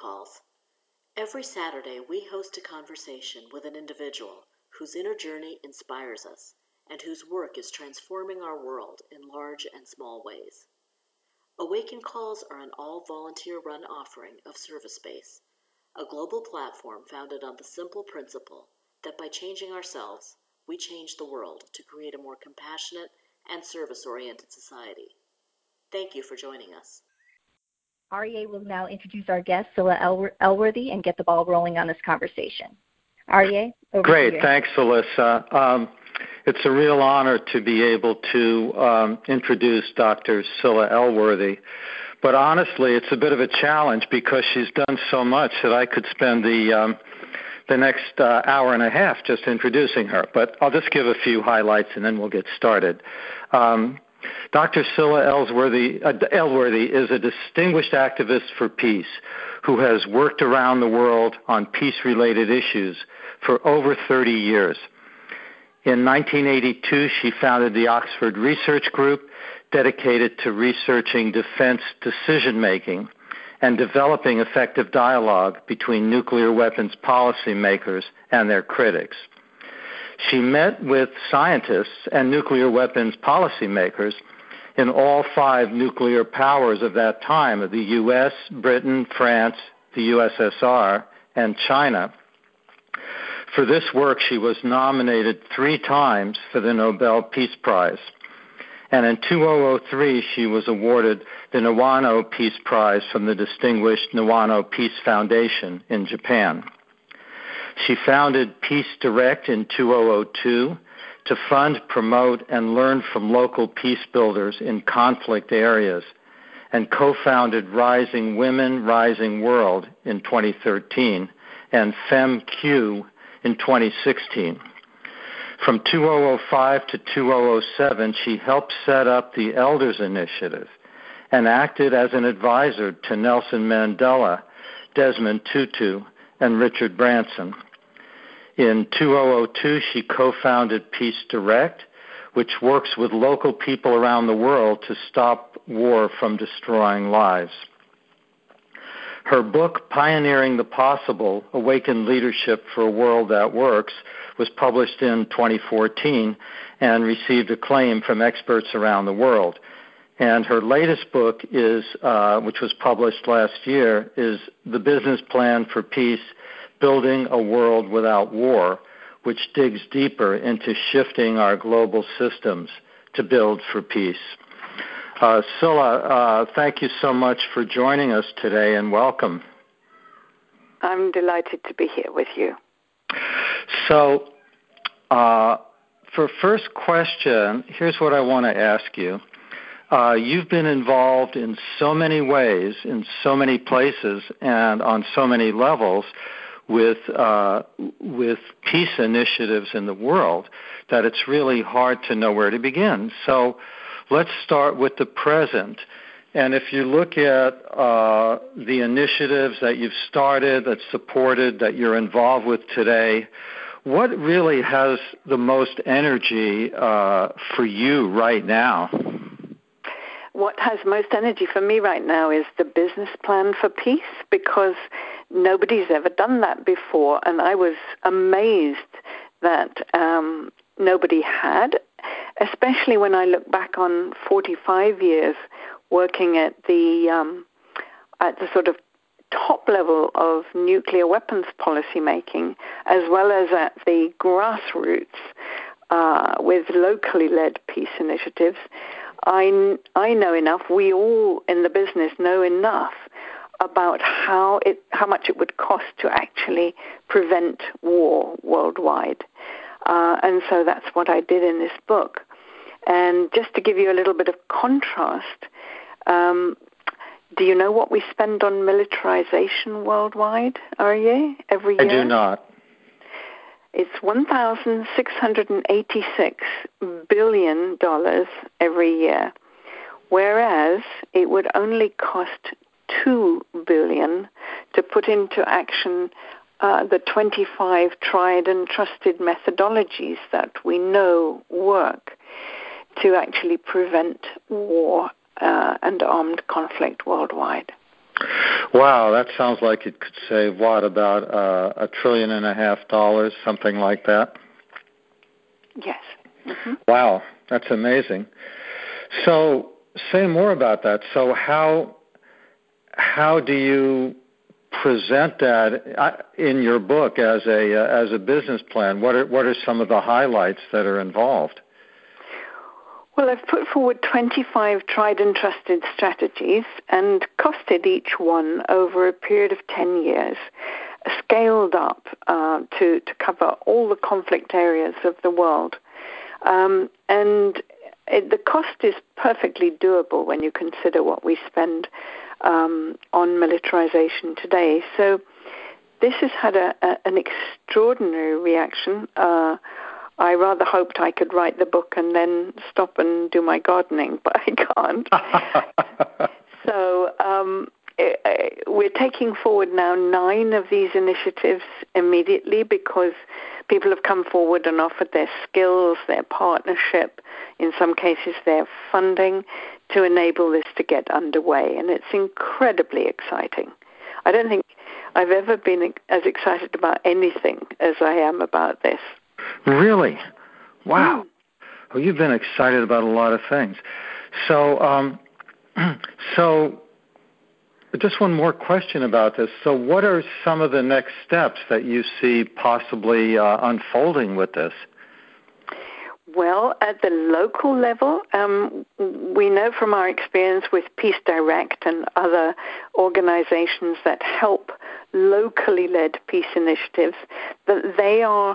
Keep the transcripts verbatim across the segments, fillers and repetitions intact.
Calls. Every Saturday, we host a conversation with an individual whose inner journey inspires us and whose work is transforming our world in large and small ways. Awaken Calls are an all-volunteer-run offering of ServiceSpace, a global platform founded on the simple principle that by changing ourselves, we change the world to create a more compassionate and service-oriented society. Thank you for joining us. R E A will now introduce our guest, Scilla Elworthy, and get the ball rolling on this conversation. R E A, over Great, to you. Thanks, Alyssa. Um, it's a real honor to be able to um, introduce Doctor Scilla Elworthy. But honestly, it's a bit of a challenge because she's done so much that I could spend the um, the next uh, hour and a half just introducing her. But I'll just give a few highlights and then we'll get started. Um, Doctor Scilla Elworthy, uh, Elworthy is a distinguished activist for peace who has worked around the world on peace-related issues for over thirty years. In nineteen eighty-two, she founded the Oxford Research Group, dedicated to researching defense decision-making and developing effective dialogue between nuclear weapons policymakers and their critics. She met with scientists and nuclear weapons policymakers in all five nuclear powers of that time, of the U S, Britain, France, the U S S R, and China. For this work, she was nominated three times for the Nobel Peace Prize. And in two thousand three, she was awarded the Nawano Peace Prize from the distinguished Nawano Peace Foundation in Japan. She founded Peace Direct in two thousand two to fund, promote, and learn from local peace builders in conflict areas, and co-founded Rising Women, Rising World in twenty thirteen and FemQ in twenty sixteen. From two thousand five to two thousand seven, she helped set up the Elders Initiative and acted as an advisor to Nelson Mandela, Desmond Tutu, and Richard Branson. In two thousand two, she co-founded Peace Direct, which works with local people around the world to stop war from destroying lives. Her book, Pioneering the Possible, Awaken Leadership for a World That Works, was published in twenty fourteen and received acclaim from experts around the world. And her latest book, is, uh, which was published last year, is The Business Plan for Peace, Building a World Without War, which digs deeper into shifting our global systems to build for peace. Uh, Scilla, uh, thank you so much for joining us today, and welcome. I'm delighted to be here with you. So, uh, for first question, here's what I want to ask you. Uh, you've been involved in so many ways, in so many places, and on so many levels with uh, with peace initiatives in the world that it's really hard to know where to begin. So let's start with the present. And if you look at uh, the initiatives that you've started, that supported, that you're involved with today, what really has the most energy uh, for you right now? What has most energy for me right now is the business plan for peace, because nobody's ever done that before, and I was amazed that um, nobody had, especially when I look back on forty-five years working at the um, at the sort of top level of nuclear weapons policy making, as well as at the grassroots uh, with locally led peace initiatives. I, I know enough, we all in the business know enough about how it how much it would cost to actually prevent war worldwide. Uh, and so that's what I did in this book. And just to give you a little bit of contrast, um, do you know what we spend on militarization worldwide, Aryeh, every year? I do not. It's one thousand six hundred eighty-six billion dollars every year, whereas it would only cost two billion dollars to put into action uh, the twenty-five tried and trusted methodologies that we know work to actually prevent war uh, and armed conflict worldwide. Wow, that sounds like it could save, what, about uh, a trillion and a half dollars, something like that? Yes. Mm-hmm. Wow, that's amazing. So say more about that. So how how do you present that in your book as a uh, as a business plan? What are what are some of the highlights that are involved? Well, I've put forward twenty-five tried and trusted strategies and costed each one over a period of ten years, scaled up uh, to, to cover all the conflict areas of the world. Um, and it, the cost is perfectly doable when you consider what we spend um, on militarization today. So this has had a, a, an extraordinary reaction. Uh, I rather hoped I could write the book and then stop and do my gardening, but I can't. so um, it, it, we're taking forward now nine of these initiatives immediately because people have come forward and offered their skills, their partnership, in some cases their funding to enable this to get underway. And it's incredibly exciting. I don't think I've ever been as excited about anything as I am about this. Really? Wow. Mm. Well, you've been excited about a lot of things. So, um, so just one more question about this. So what are some of the next steps that you see possibly uh, unfolding with this? Well, at the local level, um, we know from our experience with Peace Direct and other organizations that help locally led peace initiatives that they are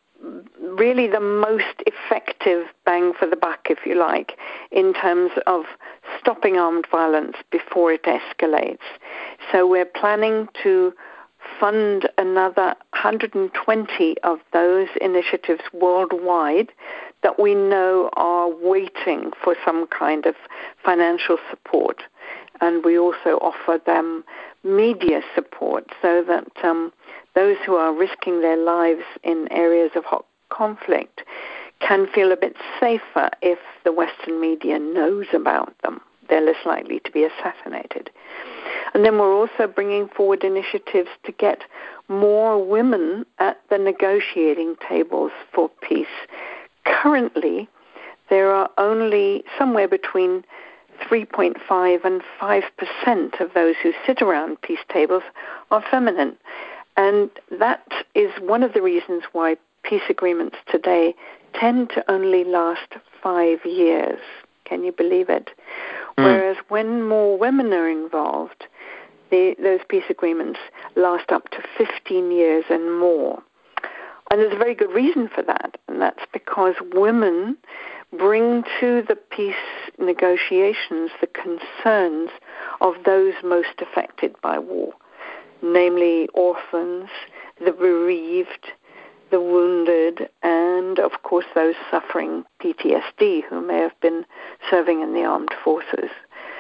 really the most effective bang for the buck, if you like, in terms of stopping armed violence before it escalates. So we're planning to fund another one hundred twenty of those initiatives worldwide that we know are waiting for some kind of financial support. And we also offer them media support so that um, those who are risking their lives in areas of hot conflict can feel a bit safer if the Western media knows about them. They're less likely to be assassinated. And then we're also bringing forward initiatives to get more women at the negotiating tables for peace. Currently, there are only somewhere between three point five and five percent of those who sit around peace tables are feminine. And that is one of the reasons why peace agreements today tend to only last five years. Can you believe it? Mm. Whereas when more women are involved, the, those peace agreements last up to fifteen years and more. And there's a very good reason for that, and that's because women bring to the peace negotiations the concerns of those most affected by war, namely orphans, the bereaved, the wounded, and, of course, those suffering P T S D who may have been serving in the armed forces.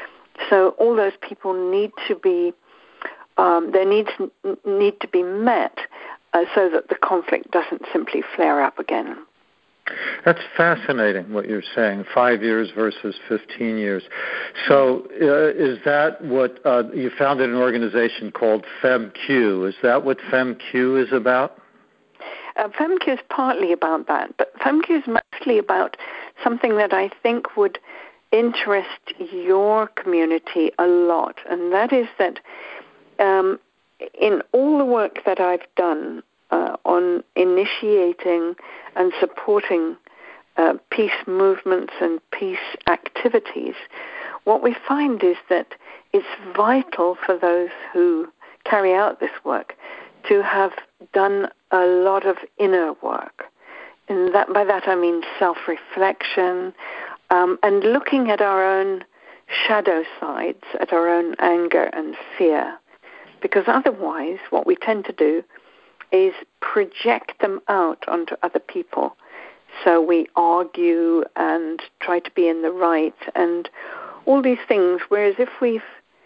So all those people need to be, um, their needs n- need to be met uh, so that the conflict doesn't simply flare up again. That's fascinating what you're saying, five years versus fifteen years. So uh, is that what, uh, you founded an organization called FemQ. Is that what FemQ is about? Uh, FemQ is partly about that, but FemQ is mostly about something that I think would interest your community a lot, and that is that um, in all the work that I've done uh, on initiating and supporting uh, peace movements and peace activities, what we find is that it's vital for those who carry out this work to have done a lot of inner work. And that, by that I mean self-reflection um, and looking at our own shadow sides, at our own anger and fear. Because otherwise what we tend to do is project them out onto other people. So we argue and try to be in the right and all these things, whereas if we've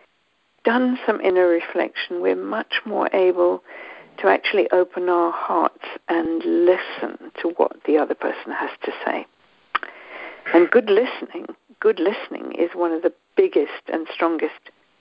done some inner reflection, we're much more able to actually open our hearts and listen to what the other person has to say. And good listening, good listening is one of the biggest and strongest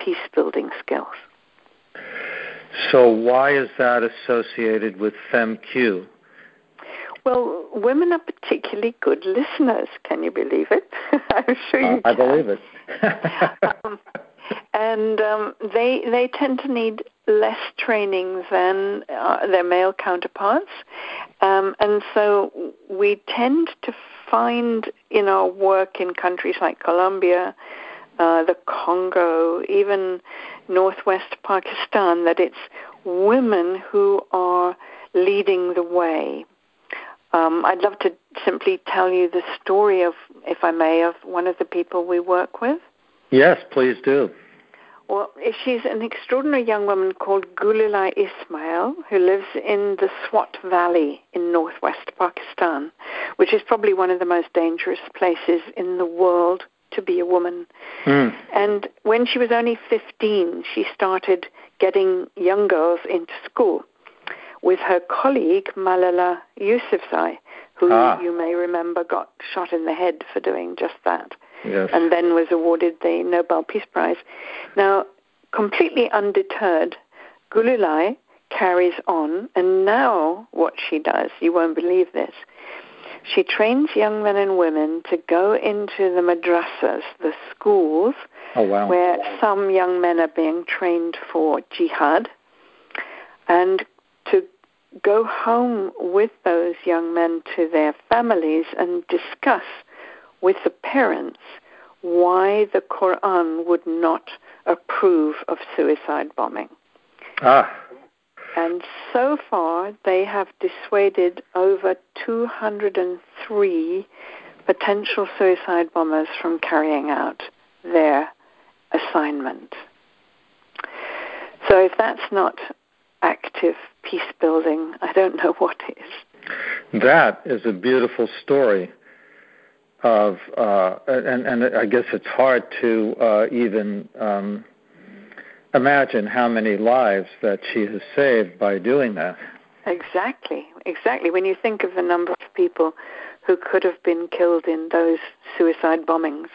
peace-building skills. So why is that associated with FemQ? Well, women are particularly good listeners. Can you believe it? I'm sure you uh, can. I believe it. um, and um, they they tend to need less training than uh, their male counterparts. Um, and so we tend to find in our work in countries like Colombia, uh, the Congo, even northwest Pakistan, that it's women who are leading the way. Um, I'd love to simply tell you the story of, if I may, of one of the people we work with. Yes, please do. Well, she's an extraordinary young woman called Gulilai Ismail, who lives in the Swat Valley in northwest Pakistan, which is probably one of the most dangerous places in the world to be a woman. Mm. And when she was only fifteen, she started getting young girls into school with her colleague, Malala Yousafzai, who ah. you may remember got shot in the head for doing just that. Yes. And then was awarded the Nobel Peace Prize. Now, completely undeterred, Gulilai carries on, and now what she does, you won't believe this, she trains young men and women to go into the madrasas, the schools, oh, wow. where some young men are being trained for jihad, and to go home with those young men to their families and discuss with the parents why the Quran would not approve of suicide bombing. Ah. And so far, they have dissuaded over two hundred three potential suicide bombers from carrying out their assignment. So if that's not active peace building, I don't know what is. That is a beautiful story of, uh, and, and I guess it's hard to uh, even um, imagine how many lives that she has saved by doing that. Exactly, exactly. When you think of the number of people who could have been killed in those suicide bombings.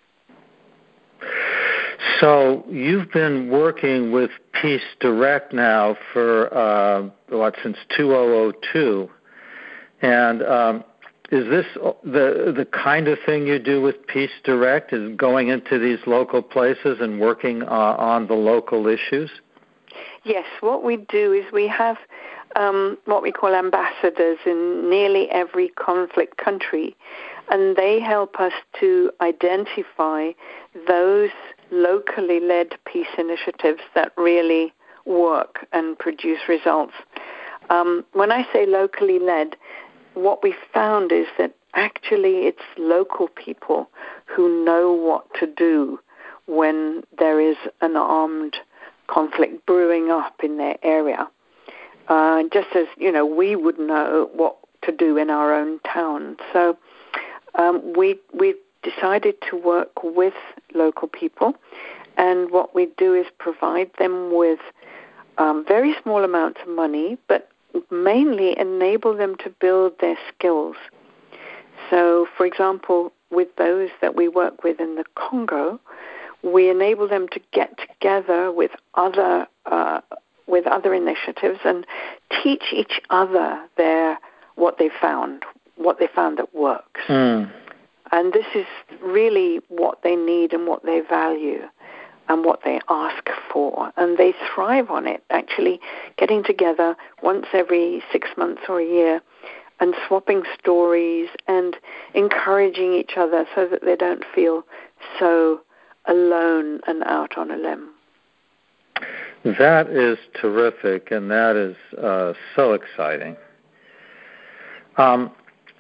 So you've been working with Peace Direct now for, uh, what, since two thousand two. And um, is this the the kind of thing you do with Peace Direct, is going into these local places and working uh, on the local issues? Yes, what we do is we have um, what we call ambassadors in nearly every conflict country, and they help us to identify those locally led peace initiatives that really work and produce results. Um, when I say locally led, what we found is that actually it's local people who know what to do when there is an armed conflict brewing up in their area. Uh, just as, you know, we would know what to do in our own town. So um, we we decided to work with local people, and what we do is provide them with um, very small amounts of money, but mainly enable them to build their skills. So, for example, with those that we work with in the Congo, we enable them to get together with other uh, with other initiatives and teach each other their what they found, what they found that works. Mm. And this is really what they need and what they value and what they ask for. And they thrive on it, actually getting together once every six months or a year and swapping stories and encouraging each other so that they don't feel so alone and out on a limb. That is terrific, and that is uh, so exciting. Um,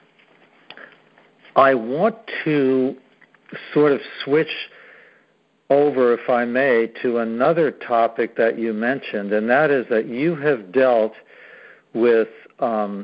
I want to sort of switch over, if I may, to another topic that you mentioned, and that is that you have dealt with, um,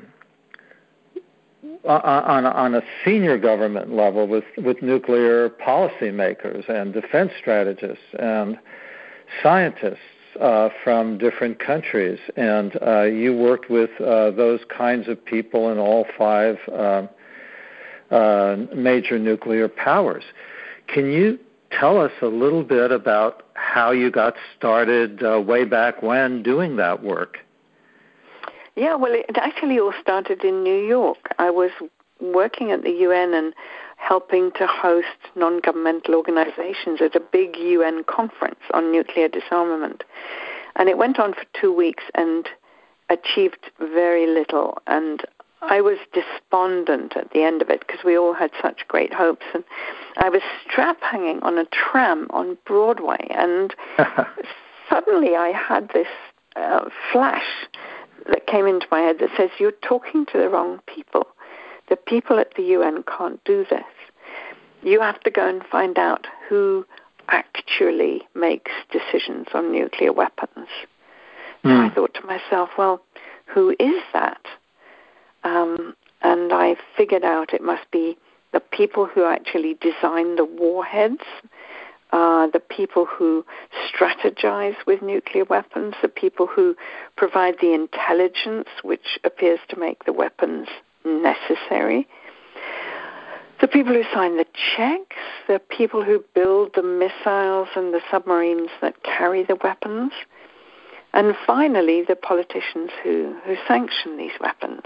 on, on a senior government level, with, with nuclear policymakers and defense strategists and scientists uh, from different countries. And uh, you worked with uh, those kinds of people in all five uh, uh, major nuclear powers. Can you tell us a little bit about how you got started uh, way back when doing that work. Yeah, well, it actually all started in New York. I was working at the U N and helping to host non-governmental organizations at a big U N conference on nuclear disarmament. And it went on for two weeks and achieved very little. And I was despondent at the end of it because we all had such great hopes. And I was strap hanging on a tram on Broadway. And suddenly I had this uh, flash that came into my head that says, you're talking to the wrong people. The people at the U N can't do this. You have to go and find out who actually makes decisions on nuclear weapons. Mm. So I thought to myself, well, who is that? Um, and I figured out it must be the people who actually design the warheads, uh, the people who strategize with nuclear weapons, the people who provide the intelligence which appears to make the weapons necessary, the people who sign the checks, the people who build the missiles and the submarines that carry the weapons, and finally the politicians who, who sanction these weapons.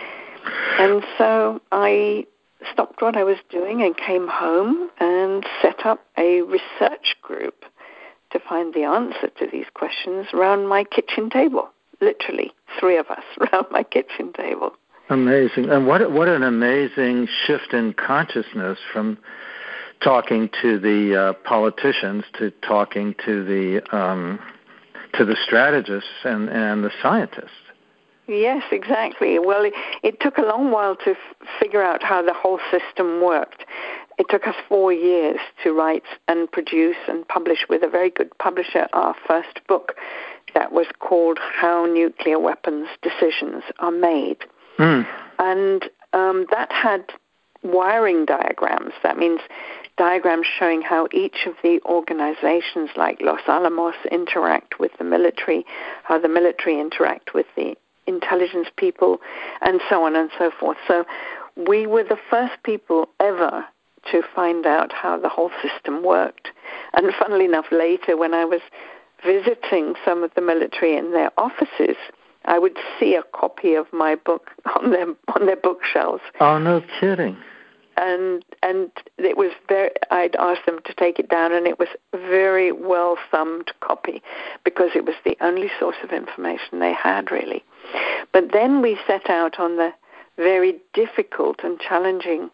And so I stopped what I was doing and came home and set up a research group to find the answer to these questions around my kitchen table, literally three of us around my kitchen table. Amazing. And what what an amazing shift in consciousness from talking to the uh, politicians to talking to the um, to the strategists and, and the scientists. Yes, exactly. Well, it, it took a long while to f- figure out how the whole system worked. It took us four years to write and produce and publish with a very good publisher our first book that was called How Nuclear Weapons Decisions Are Made. Mm. And um, that had wiring diagrams. That means diagrams showing how each of the organizations like Los Alamos interact with the military, how the military interact with the intelligence people, and so on and so forth. So we were the first people ever to find out how the whole system worked. And funnily enough, later when I was visiting some of the military in their offices, I would see a copy of my book on their on their bookshelves. Oh, no kidding. And and it was very. I'd asked them to take it down, and it was a very well thumbed copy because it was the only source of information they had, really. But then we set out on the very difficult and challenging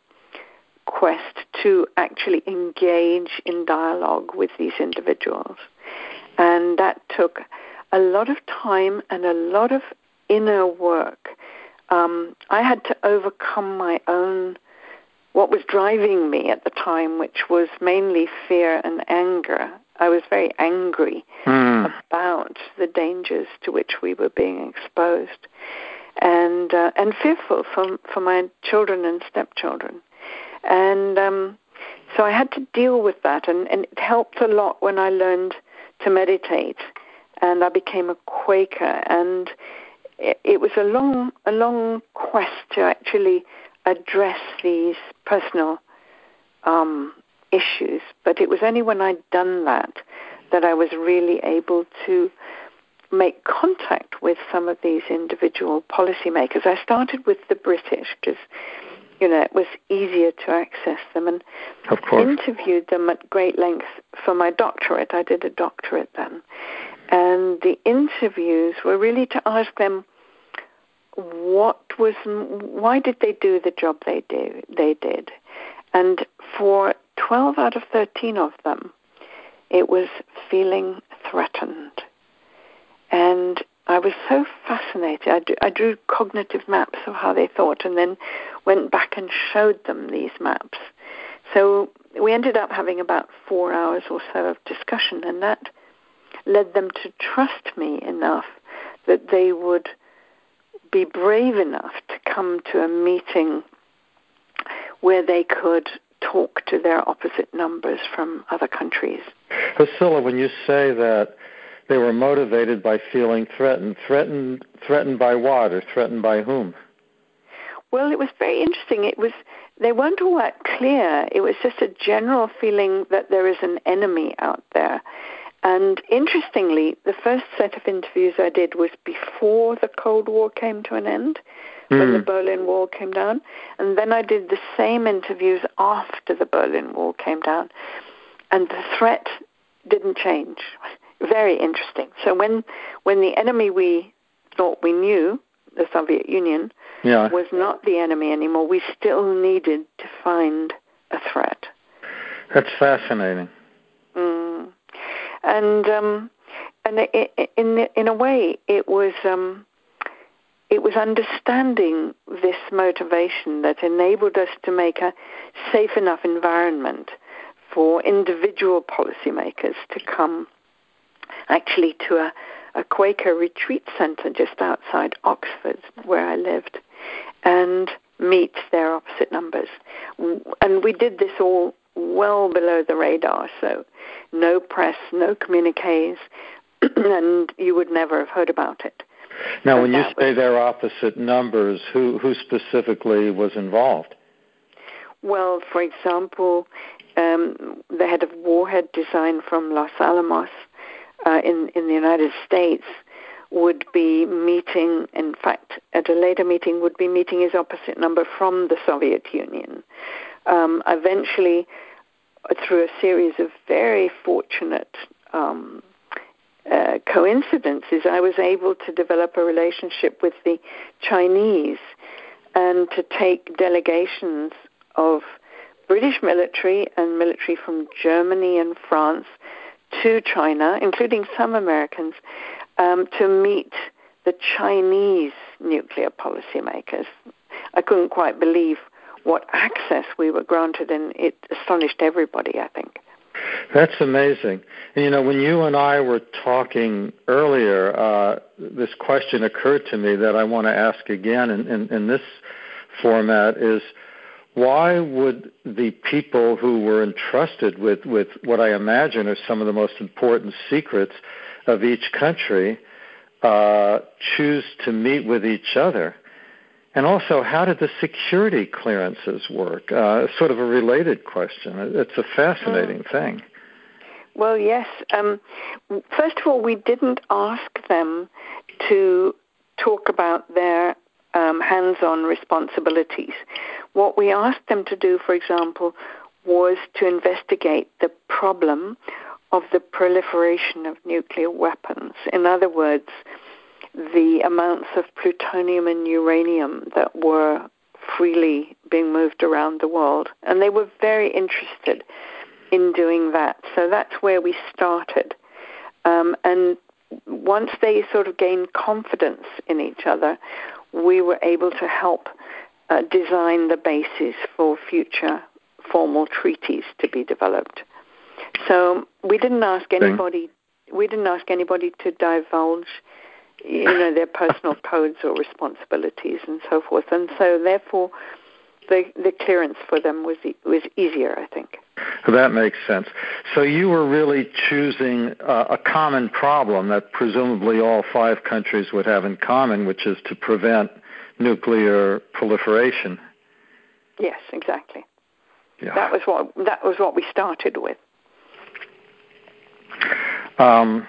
quest to actually engage in dialogue with these individuals, and that took a lot of time and a lot of inner work. Um, I had to overcome my own, what was driving me at the time, which was mainly fear and anger. I was very angry mm. about the dangers to which we were being exposed, and uh, and fearful for, for my children and stepchildren. And um, so I had to deal with that, and, and it helped a lot when I learned to meditate. And I became a Quaker, and it, it was a long, a long quest to actually address these personal um, issues. But it was only when I'd done that that I was really able to make contact with some of these individual policymakers. I started with the British because, you know, it was easier to access them, and of course. interviewed them at great length for my doctorate. I did a doctorate then. And the interviews were really to ask them what was, why did they do the job they do, they did. And for twelve out of thirteen of them, it was feeling threatened. And I was so fascinated. I drew, I drew cognitive maps of how they thought and then went back and showed them these maps. So we ended up having about four hours or so of discussion, and that led them to trust me enough that they would be brave enough to come to a meeting where they could talk to their opposite numbers from other countries. Priscilla, when you say that they were motivated by feeling threatened, threatened, threatened by what, or threatened by whom? Well, it was very interesting. It was they weren't all that clear. It was just a general feeling that there is an enemy out there. And interestingly, the first set of interviews I did was before the Cold War came to an end, mm. when the Berlin Wall came down. And then I did the same interviews after the Berlin Wall came down. And the threat didn't change. Very interesting. So when when the enemy we thought we knew, the Soviet Union, yeah. was not the enemy anymore, we still needed to find a threat. That's fascinating. Mm. And um, and it, in in a way, it was um, it was understanding this motivation that enabled us to make a safe enough environment for individual policymakers to come actually to a, a Quaker retreat center just outside Oxford, where I lived, and meet their opposite numbers. And we did this all well below the radar, so no press, no communiques, and you would never have heard about it. Now, but when you say was, they're opposite numbers, who, who specifically was involved? Well, for example, um, the head of warhead design from Los Alamos uh, in, in the United States would be meeting, in fact, at a later meeting, would be meeting his opposite number from the Soviet Union. Um, eventually, through a series of very fortunate um, uh, coincidences, I was able to develop a relationship with the Chinese and to take delegations of British military and military from Germany and France to China, including some Americans, um, to meet the Chinese nuclear policymakers. I couldn't quite believe what access we were granted, and it astonished everybody, I think. That's amazing. And, you know, when you and I were talking earlier, uh, this question occurred to me that I want to ask again in, in, in this format is, why would the people who were entrusted with, with what I imagine are some of the most important secrets of each country uh, choose to meet with each other? And also, how did the security clearances work? Uh, sort of a related question. It's a fascinating mm. thing. Well, yes. Um, first of all, we didn't ask them to talk about their um, hands-on responsibilities. What we asked them to do, for example, was to investigate the problem of the proliferation of nuclear weapons. In other words, the amounts of plutonium and uranium that were freely being moved around the world. And they were very interested in doing that. So that's where we started. Um, and once they sort of gained confidence in each other, we were able to help uh, design the basis for future formal treaties to be developed. So we didn't ask anybody, we didn't ask anybody to divulge you know, their personal codes or responsibilities and so forth. And so, therefore, the the clearance for them was e- was easier, I think. That makes sense. So you were really choosing uh, a common problem that presumably all five countries would have in common, which is to prevent nuclear proliferation. Yes, exactly. Yeah. That was what that was what we started with. Um.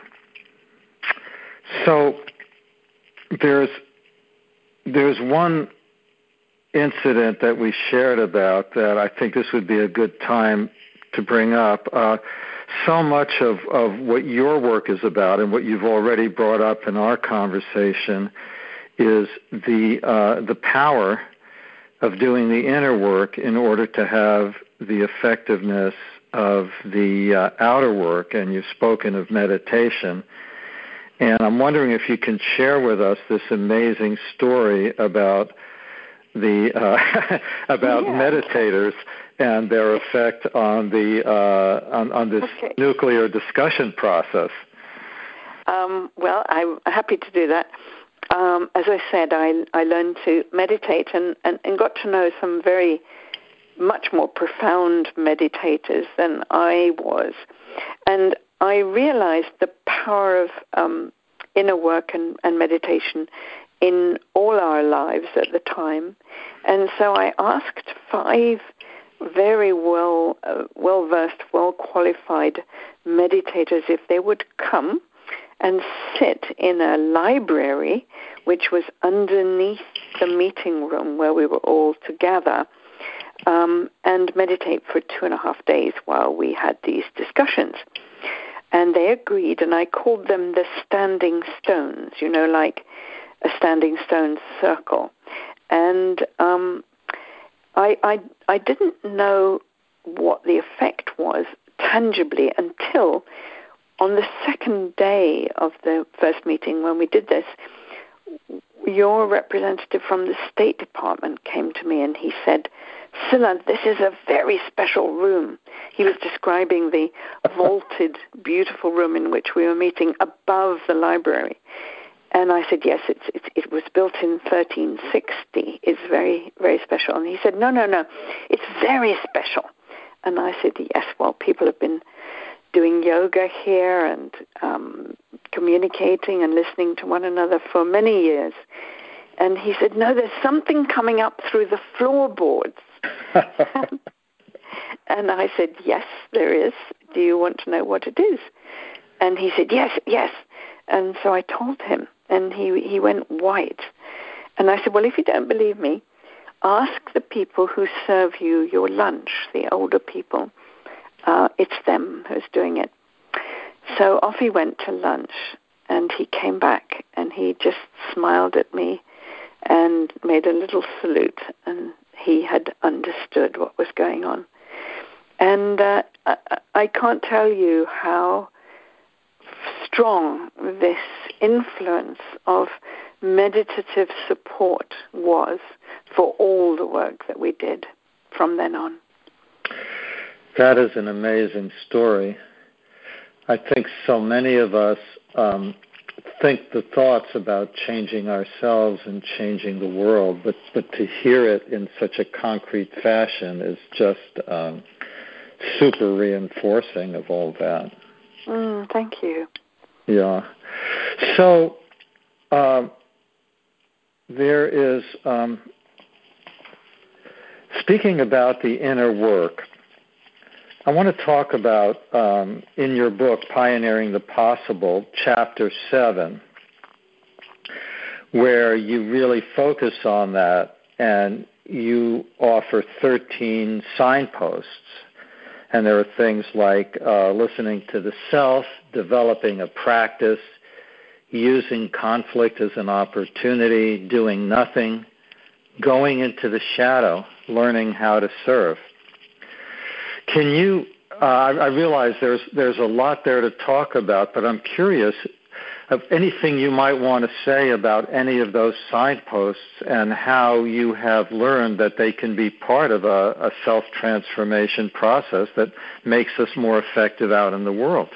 So. There's there's one incident that we shared about that I think this would be a good time to bring up. Uh, so much of, of what your work is about and what you've already brought up in our conversation is the uh, the power of doing the inner work in order to have the effectiveness of the uh, outer work. And you've spoken of meditation. And I'm wondering if you can share with us this amazing story about the uh, about yeah. meditators and their effect on the uh, on, on this okay. nuclear discussion process. Um, well, I'm happy to do that. Um, as I said, I I learned to meditate and, and, and got to know some very much more profound meditators than I was, and I realized the power of um, inner work and, and meditation in all our lives at the time. And so I asked five very well, uh, well-versed, well-qualified meditators if they would come and sit in a library which was underneath the meeting room where we were all together, um, and meditate for two and a half days while we had these discussions. And they agreed, and I called them the standing stones, you know, like a standing stone circle. And um, I, I, I didn't know what the effect was tangibly until on the second day of the first meeting when we did this. Your representative from the State Department came to me and he said, "Scilla, this is a very special room." He was describing the vaulted, beautiful room in which we were meeting above the library. And I said, yes, it's, it's, it was built in thirteen sixty. It's very, very special. And he said, no, no, no, it's very special. And I said, yes, well, people have been doing yoga here and um, communicating and listening to one another for many years. And he said, no, there's something coming up through the floorboards. And I said, yes, there is. Do you want to know what it is? And he said, yes, yes. And so I told him, and he he went white. And I said, well, if you don't believe me, ask the people who serve you your lunch, the older people. Uh, it's them who's doing it. So off he went to lunch, and he came back, and he just smiled at me and made a little salute, and he had understood what was going on. And uh, I, I can't tell you how strong this influence of meditative support was for all the work that we did from then on. That is an amazing story. I think so many of us um, think the thoughts about changing ourselves and changing the world, but, but to hear it in such a concrete fashion is just um, super reinforcing of all that. Mm, thank you. Yeah. So um, there is, um, speaking about the inner work, I want to talk about, um, in your book, Pioneering the Possible, Chapter seven, where you really focus on that, and you offer thirteen signposts. And there are things like uh, listening to the self, developing a practice, using conflict as an opportunity, doing nothing, going into the shadow, learning how to serve. Can you, uh, I, I realize there's there's a lot there to talk about, but I'm curious of anything you might want to say about any of those signposts and how you have learned that they can be part of a, a self-transformation process that makes us more effective out in the world.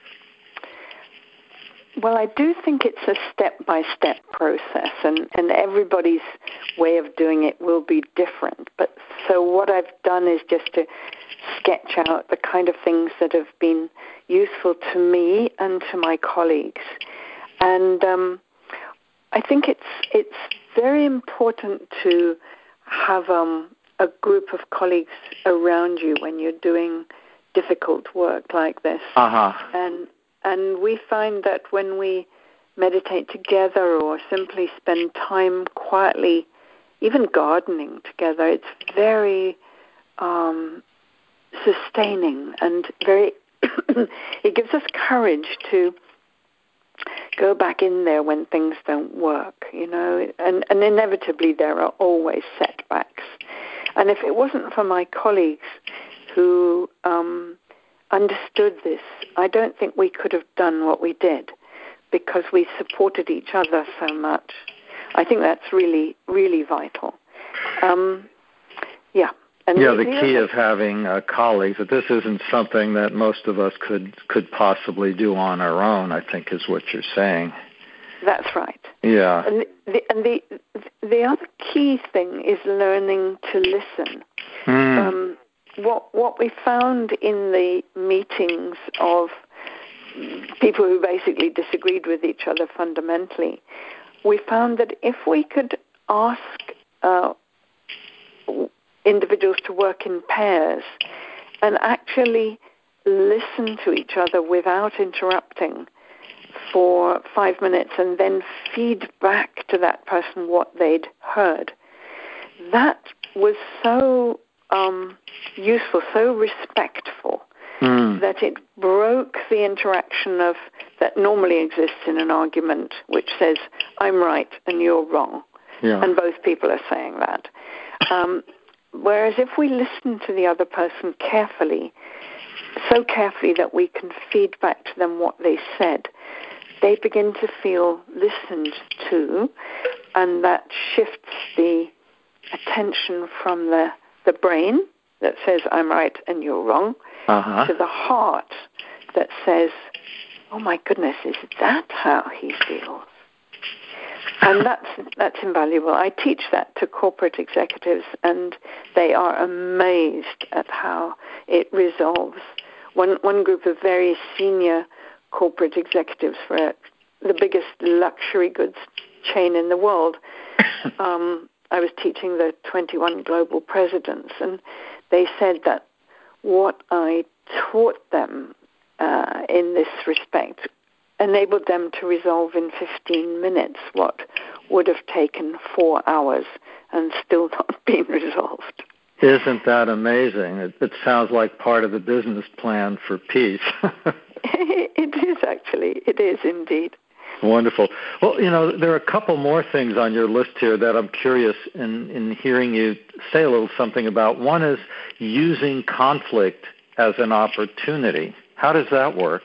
Well, I do think it's a step-by-step process, and, and everybody's way of doing it will be different. But so what I've done is just to sketch out the kind of things that have been useful to me and to my colleagues. And um, I think it's it's very important to have um, a group of colleagues around you when you're doing difficult work like this. Uh-huh. And and we find that when we meditate together or simply spend time quietly, even gardening together, it's very um, sustaining and very, it gives us courage to go back in there when things don't work, you know, and, and inevitably there are always setbacks. And if it wasn't for my colleagues who um, understood this, I don't think we could have done what we did, because we supported each other so much. I think that's really, really vital. Um, yeah. And yeah, the key of having uh, colleagues, that this isn't something that most of us could, could possibly do on our own, I think is what you're saying. That's right. Yeah. And the, and the, the other key thing is learning to listen. Mm. Um, what, what we found in the meetings of people who basically disagreed with each other fundamentally we found that if we could ask uh, individuals to work in pairs and actually listen to each other without interrupting for five minutes and then feed back to that person what they'd heard, that was so um, useful, so respectful, mm. that it broke the interaction of that normally exists in an argument, which says, I'm right and you're wrong. Yeah. And both people are saying that. Um, whereas if we listen to the other person carefully, so carefully that we can feed back to them what they said, they begin to feel listened to, and that shifts the attention from the, the brain that says, I'm right and you're wrong, uh-huh. to the heart that says, oh my goodness, is that how he feels? And that's that's invaluable. I teach that to corporate executives, and they are amazed at how it resolves. One one group of very senior corporate executives for the biggest luxury goods chain in the world. Um, I was teaching the twenty-one global presidents, and they said that what I taught them uh, in this respect enabled them to resolve in fifteen minutes what would have taken four hours and still not been resolved. Isn't that amazing? It, it sounds like part of the business plan for peace. It is actually. It is indeed. Wonderful. Well, you know, there are a couple more things on your list here that I'm curious in, in hearing you say a little something about. One is using conflict as an opportunity. How does that work?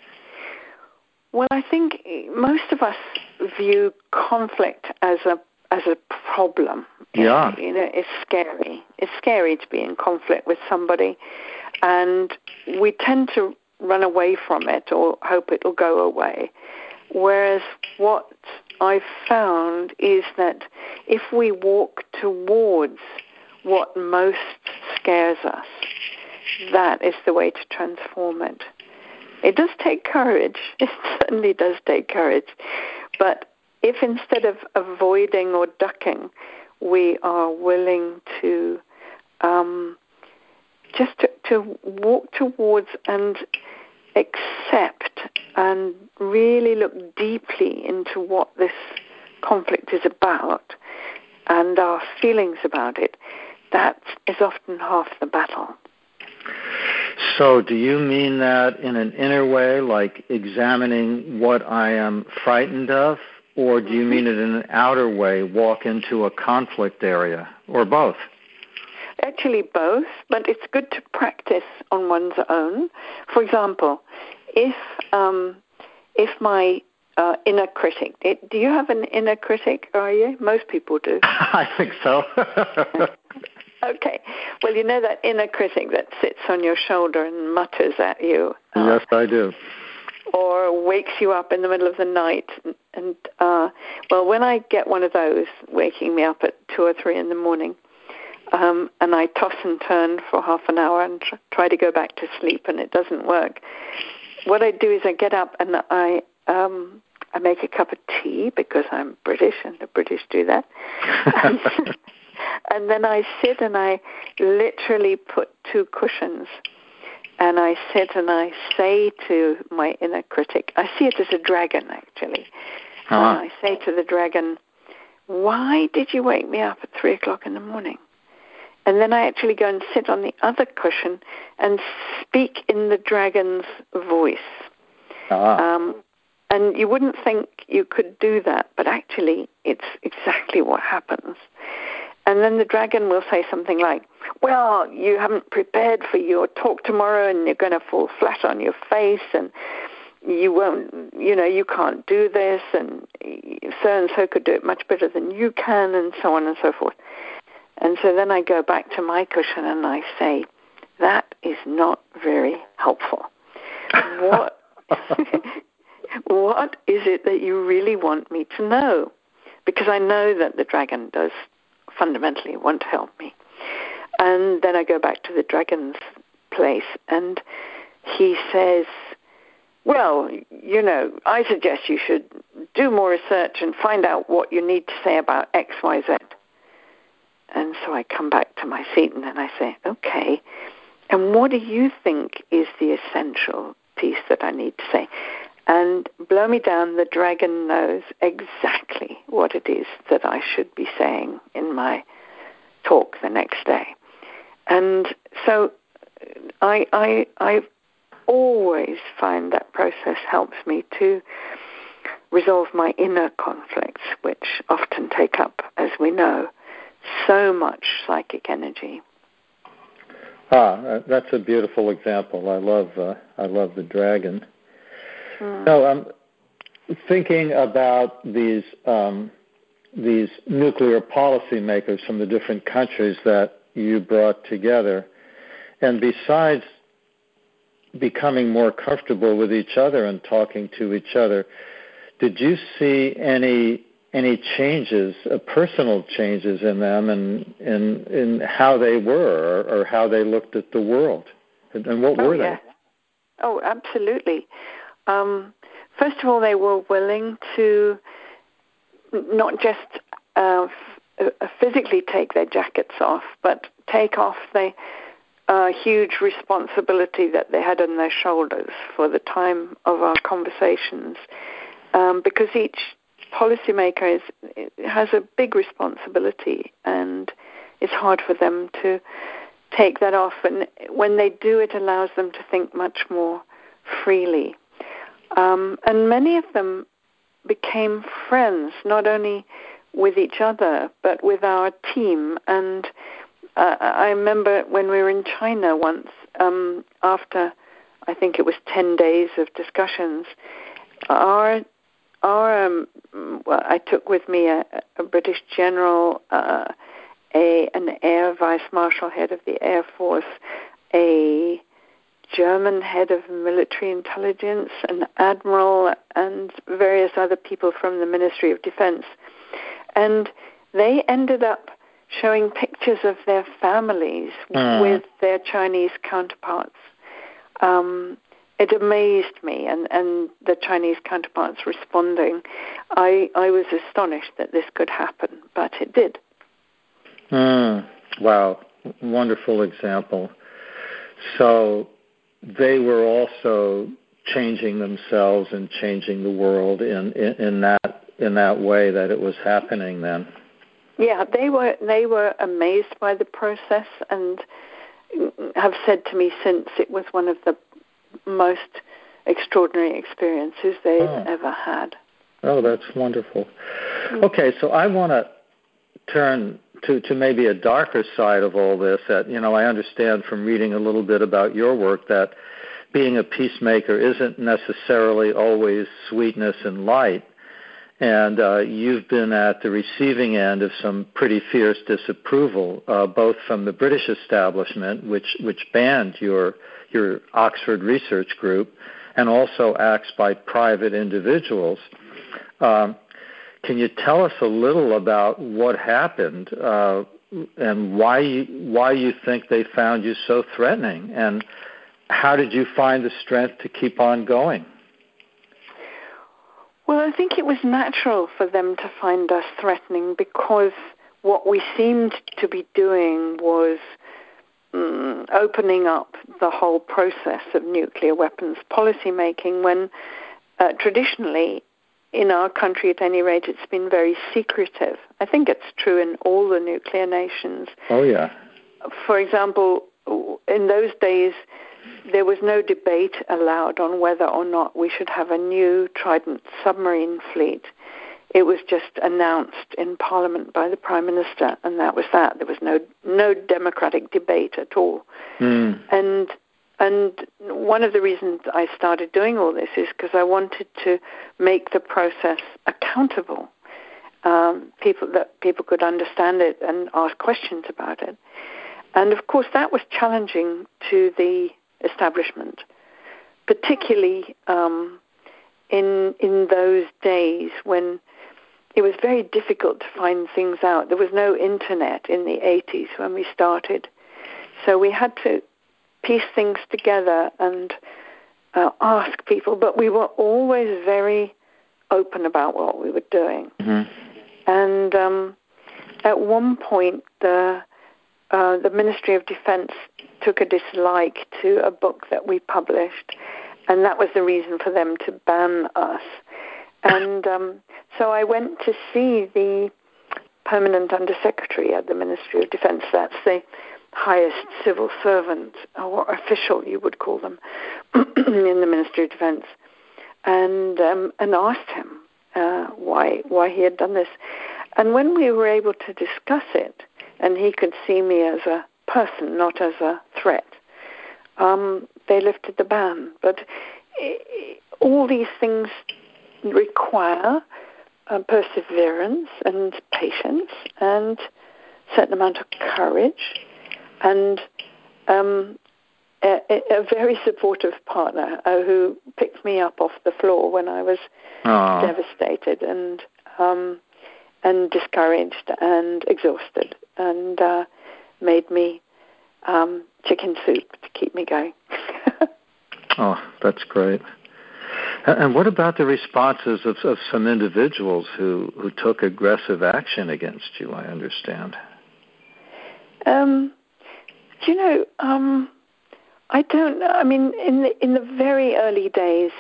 Well, I think most of us view conflict as a as a problem. Yeah. You know, it's scary. It's scary to be in conflict with somebody, and we tend to run away from it or hope it'll go away. Whereas what I've found is that if we walk towards what most scares us, that is the way to transform it. It does take courage. It certainly does take courage. But if instead of avoiding or ducking, we are willing to um, just to, to walk towards and accept and really look deeply into what this conflict is about and our feelings about it, that is often half the battle. So do you mean that in an inner way, like examining what I am frightened of, or do you mean it in an outer way, walk into a conflict area, or both? Actually both, but it's good to practice on one's own. For example, if um, if my uh, inner critic, it, do you have an inner critic, are you? Most people do. I think so. Okay. Well, you know that inner critic that sits on your shoulder and mutters at you? Uh, yes, I do. Or wakes you up in the middle of the night. And, and uh, well, when I get one of those waking me up at two or three in the morning, um, and I toss and turn for half an hour and tr- try to go back to sleep and it doesn't work, what I do is I get up and I um, I make a cup of tea because I'm British and the British do that. and, and then I sit and I literally put two cushions and I sit and I say to my inner critic, I see it as a dragon actually, uh-huh. and I say to the dragon, why did you wake me up at three o'clock in the morning? And then I actually go and sit on the other cushion and speak in the dragon's voice. Ah. Um, and you wouldn't think you could do that, but actually it's exactly what happens. And then the dragon will say something like, well, you haven't prepared for your talk tomorrow and you're going to fall flat on your face and you won't, you know, you can't do this and so-and-so could do it much better than you can and so on and so forth. And so then I go back to my cushion and I say, that is not very helpful. What, what is it that you really want me to know? Because I know that the dragon does fundamentally want to help me. And then I go back to the dragon's place and he says, well, you know, I suggest you should do more research and find out what you need to say about X, Y, Z. And so I come back to my seat and then I say, okay, and what do you think is the essential piece that I need to say? And blow me down, the dragon knows exactly what it is that I should be saying in my talk the next day. And so I, I, I always find that process helps me to resolve my inner conflicts, which often take up, as we know, so much psychic energy. Ah, that's a beautiful example. I love, uh, I love the dragon. Mm. So I'm thinking about these um, these nuclear policymakers from the different countries that you brought together, and besides becoming more comfortable with each other and talking to each other, did you see any any changes, uh, personal changes in them, and in, in how they were, or, or how they looked at the world, and, and what oh, were yeah. they? Oh, absolutely. Um, first of all, they were willing to not just uh, f- physically take their jackets off, but take off the uh, huge responsibility that they had on their shoulders for the time of our conversations, um, because each policymaker is, has a big responsibility, and it's hard for them to take that off. And when they do, it allows them to think much more freely. Um, and many of them became friends, not only with each other, but with our team. And uh, I remember when we were in China once, um, after I think it was ten days of discussions, our Our, um, well, I took with me a, a British general, uh, a an air vice marshal, head of the Air Force, a German head of military intelligence, an admiral, and various other people from the Ministry of Defense. And they ended up showing pictures of their families mm. with their Chinese counterparts. Um, It amazed me, and, and the Chinese counterparts responding. I, I was astonished that this could happen, but it did. Mm, wow, wonderful example. So they were also changing themselves and changing the world in, in, in that in that way that it was happening then. Yeah, they were they were amazed by the process and have said to me since it was one of the most extraordinary experiences they've oh. ever had. Oh, that's wonderful. Okay, so I want to turn to, to maybe a darker side of all this. That, you know, I understand from reading a little bit about your work that being a peacemaker isn't necessarily always sweetness and light. And uh, you've been at the receiving end of some pretty fierce disapproval, uh, both from the British establishment, which which banned your your Oxford Research Group, and also acts by private individuals. Um, can you tell us a little about what happened uh, and why you, why you think they found you so threatening, and how did you find the strength to keep on going? Well, I think it was natural for them to find us threatening because what we seemed to be doing was um, opening up the whole process of nuclear weapons policymaking when uh, traditionally, in our country at any rate, it's been very secretive. I think it's true in all the nuclear nations. Oh, yeah. For example, in those days, there was no debate allowed on whether or not we should have a new Trident submarine fleet. It was just announced in Parliament by the Prime Minister, and that was that. There was no no democratic debate at all. Mm. And and one of the reasons I started doing all this is because I wanted to make the process accountable. Um, people that people could understand it and ask questions about it. And of course, that was challenging to the establishment, particularly um, in in those days when it was very difficult to find things out. There was no internet in the eighties when we started, so we had to piece things together and uh, ask people, but we were always very open about what we were doing. Mm-hmm. And um, at one point, the uh, the Ministry of Defense took a dislike to a book that we published, and that was the reason for them to ban us. And um, so I went to see the Permanent Undersecretary at the Ministry of Defense. That's the highest civil servant or official, you would call them, in the Ministry of Defense, and um, and asked him uh, why why he had done this. And when we were able to discuss it, and he could see me as a person, not as a threat, um, they lifted the ban. But it, all these things require uh, perseverance and patience and a certain amount of courage and um, a, a very supportive partner uh, who picked me up off the floor when I was Aww. devastated and um, and discouraged and exhausted, and uh, made me um, chicken soup to keep me going. Oh, that's great. And what about the responses of, of some individuals who, who took aggressive action against you, I understand? Um, you know, um, I don't know. I mean, in the, in the very early days,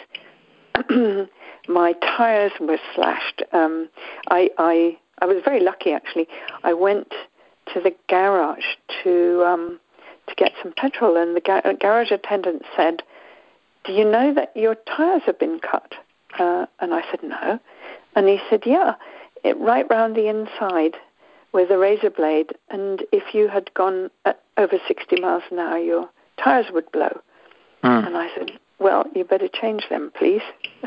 my tires were slashed. Um, I, I I was very lucky, actually. I went to the garage to um, to get some petrol, and the ga- garage attendant said, "Do you know that your tires have been cut?" Uh, and I said, "No." And he said, "Yeah, it right round the inside with a razor blade, and if you had gone at over sixty miles an hour, your tires would blow." Mm. And I said, "Well, you better change them, please."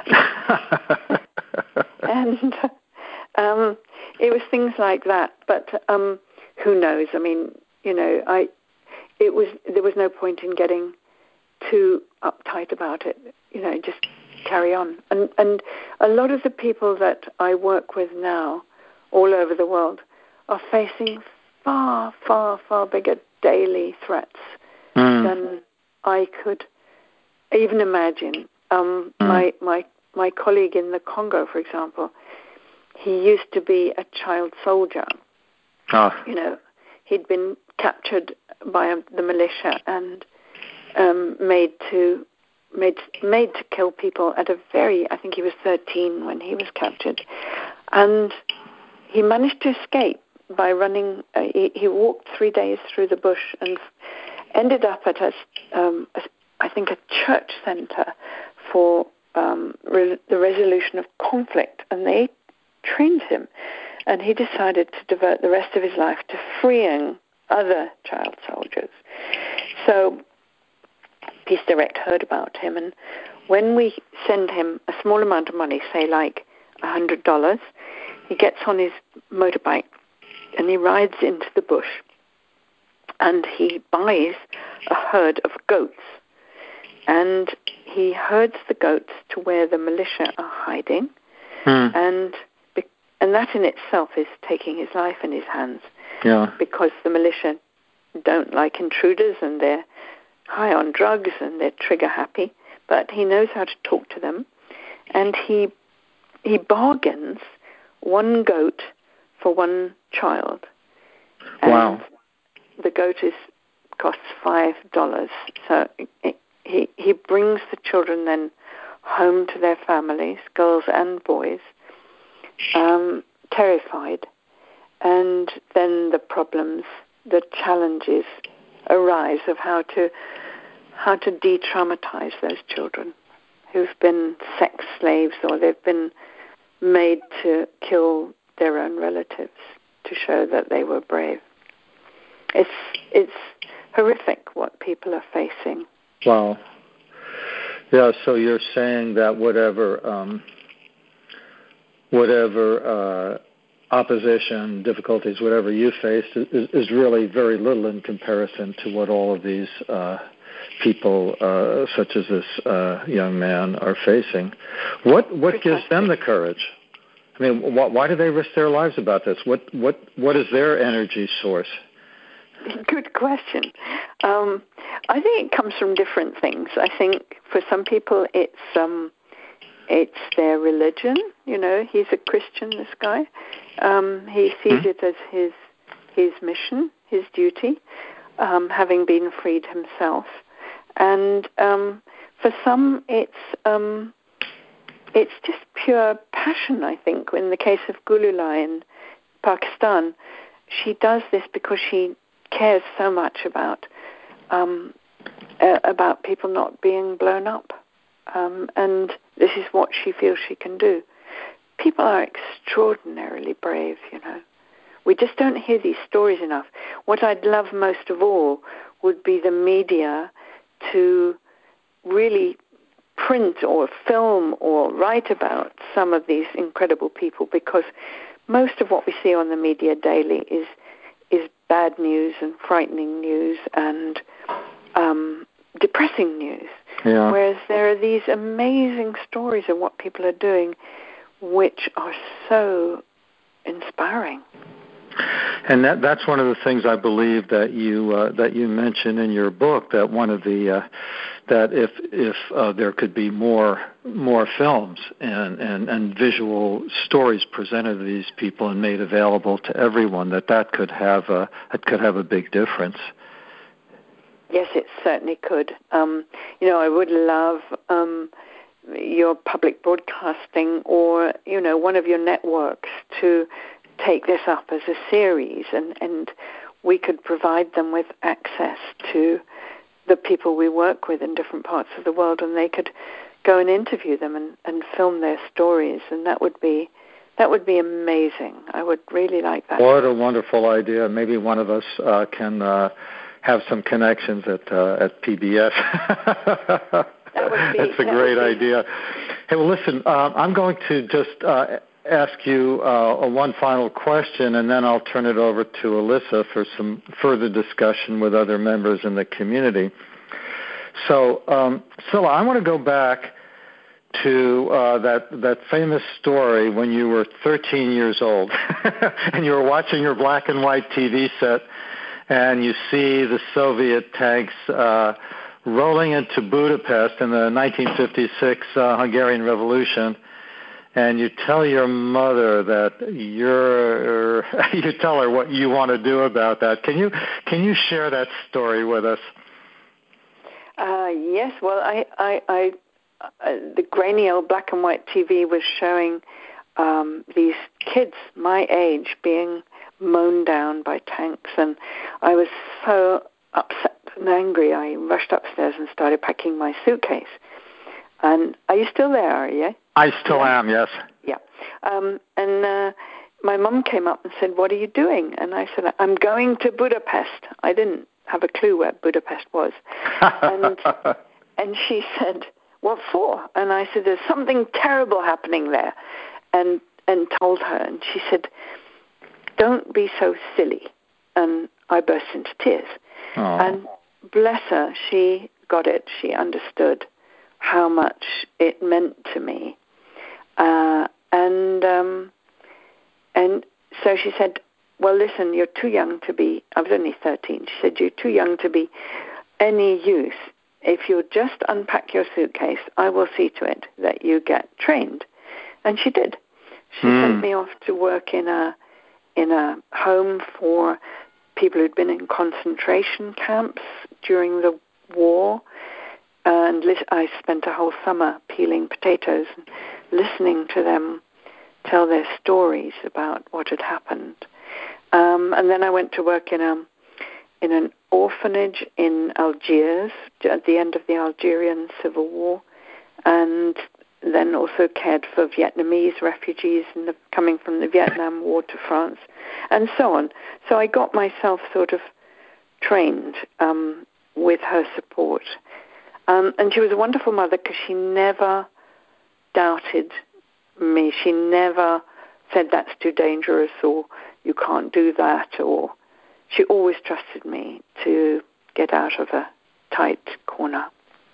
And um, it was things like that. But um, who knows? I mean, you know, I it was there was no point in getting too uptight about it. You know, just carry on. And and a lot of the people that I work with now, all over the world, are facing far, far, far bigger daily threats mm. than I could even imagine. Um, mm. My my my colleague in the Congo, for example, he used to be a child soldier. Oh. You know, he'd been captured by the militia and um, made to made made to kill people at a very. I think he was thirteen when he was captured, and he managed to escape by running. Uh, he, he walked three days through the bush and ended up at a, um, a I think a church center for um, re- the resolution of conflict, and they trained him, and he decided to devote the rest of his life to freeing other child soldiers. So Peace Direct heard about him, and when we send him a small amount of money, say like one hundred dollars, he gets on his motorbike and he rides into the bush and he buys a herd of goats. And he herds the goats to where the militia are hiding, hmm. and be- and that in itself is taking his life in his hands, yeah. because the militia don't like intruders and they're high on drugs and they're trigger happy. But he knows how to talk to them, and he he bargains one goat for one child. Wow! And the goat is costs five dollars, so. It, He he brings the children then home to their families, girls and boys, um, terrified. And then the problems, the challenges arise of how to how to de-traumatize those children who've been sex slaves or they've been made to kill their own relatives to show that they were brave. It's it's horrific what people are facing. Wow. Yeah, so you're saying that whatever um, whatever uh, opposition, difficulties, whatever you faced is, is really very little in comparison to what all of these uh, people, uh, such as this uh, young man, are facing. What what Precisely. gives them the courage? I mean, wh- why do they risk their lives about this? What what what is their energy source? Good question. Um, I think it comes from different things. I think for some people it's um, it's their religion. You know, he's a Christian, this guy. Um, he sees mm-hmm. it as his his mission, his duty, um, having been freed himself. And um, for some, it's um, it's just pure passion, I think. In the case of Gululai in Pakistan, she does this because she cares so much about um, uh, about people not being blown up. Um, and this is what she feels she can do. People are extraordinarily brave, you know. We just don't hear these stories enough. What I'd love most of all would be the media to really print or film or write about some of these incredible people, because most of what we see on the media daily is is bad news and frightening news and um, depressing news. Yeah. Whereas there are these amazing stories of what people are doing, which are so inspiring. And that, that's one of the things I believe that you uh, that you mention in your book. That one of the uh, that if if uh, there could be more more films and, and, and visual stories presented to these people and made available to everyone, that that could have a it could have a big difference. Yes, it certainly could. Um, you know, I would love um, your public broadcasting or you know one of your networks to take this up as a series, and, and we could provide them with access to the people we work with in different parts of the world, and they could go and interview them and, and film their stories, and that would be that would be amazing. I would really like that. What a wonderful idea. Maybe one of us uh, can uh, have some connections at uh, at P B S. That would be, That's a that great would be. idea. Hey, well, listen, uh, I'm going to just uh, ask you uh, a one final question, and then I'll turn it over to Alyssa for some further discussion with other members in the community. So, um, Scilla, I want to go back to uh, that that famous story when you were thirteen years old, and you were watching your black and white T V set, and you see the Soviet tanks uh, rolling into Budapest in the nineteen fifty-six uh, Hungarian Revolution. And you tell your mother that you're, you tell her what you want to do about that. Can you can you share that story with us? Uh, yes. Well, I, I, I uh, the grainy old black and white T V was showing um, these kids my age being mown down by tanks, and I was so upset and angry. I rushed upstairs and started packing my suitcase. And are you still there, are you? I still yeah. am, yes. Yeah. Um, and uh, my mum came up and said, "What are you doing?" And I said, "I'm going to Budapest." I didn't have a clue where Budapest was. and, and she said, "What for?" And I said, "There's something terrible happening there." And, and told her. And she said, "Don't be so silly." And I burst into tears. Aww. And bless her, she got it. She understood how much it meant to me. Uh, and um, and so she said, "Well, listen, you're too young to be," I was only thirteen, she said, "you're too young to be any use. If you'll just unpack your suitcase, I will see to it that you get trained." And she did. She mm. sent me off to work in a in a home for people who'd been in concentration camps during the war. And I spent a whole summer peeling potatoes and listening to them tell their stories about what had happened. Um, and then I went to work in a in an orphanage in Algiers at the end of the Algerian Civil War, and then also cared for Vietnamese refugees in the, coming from the Vietnam War to France, and so on. So I got myself sort of trained um, with her support. Um, and she was a wonderful mother because she never doubted me. She never said that's too dangerous or you can't do that, or she always trusted me to get out of a tight corner.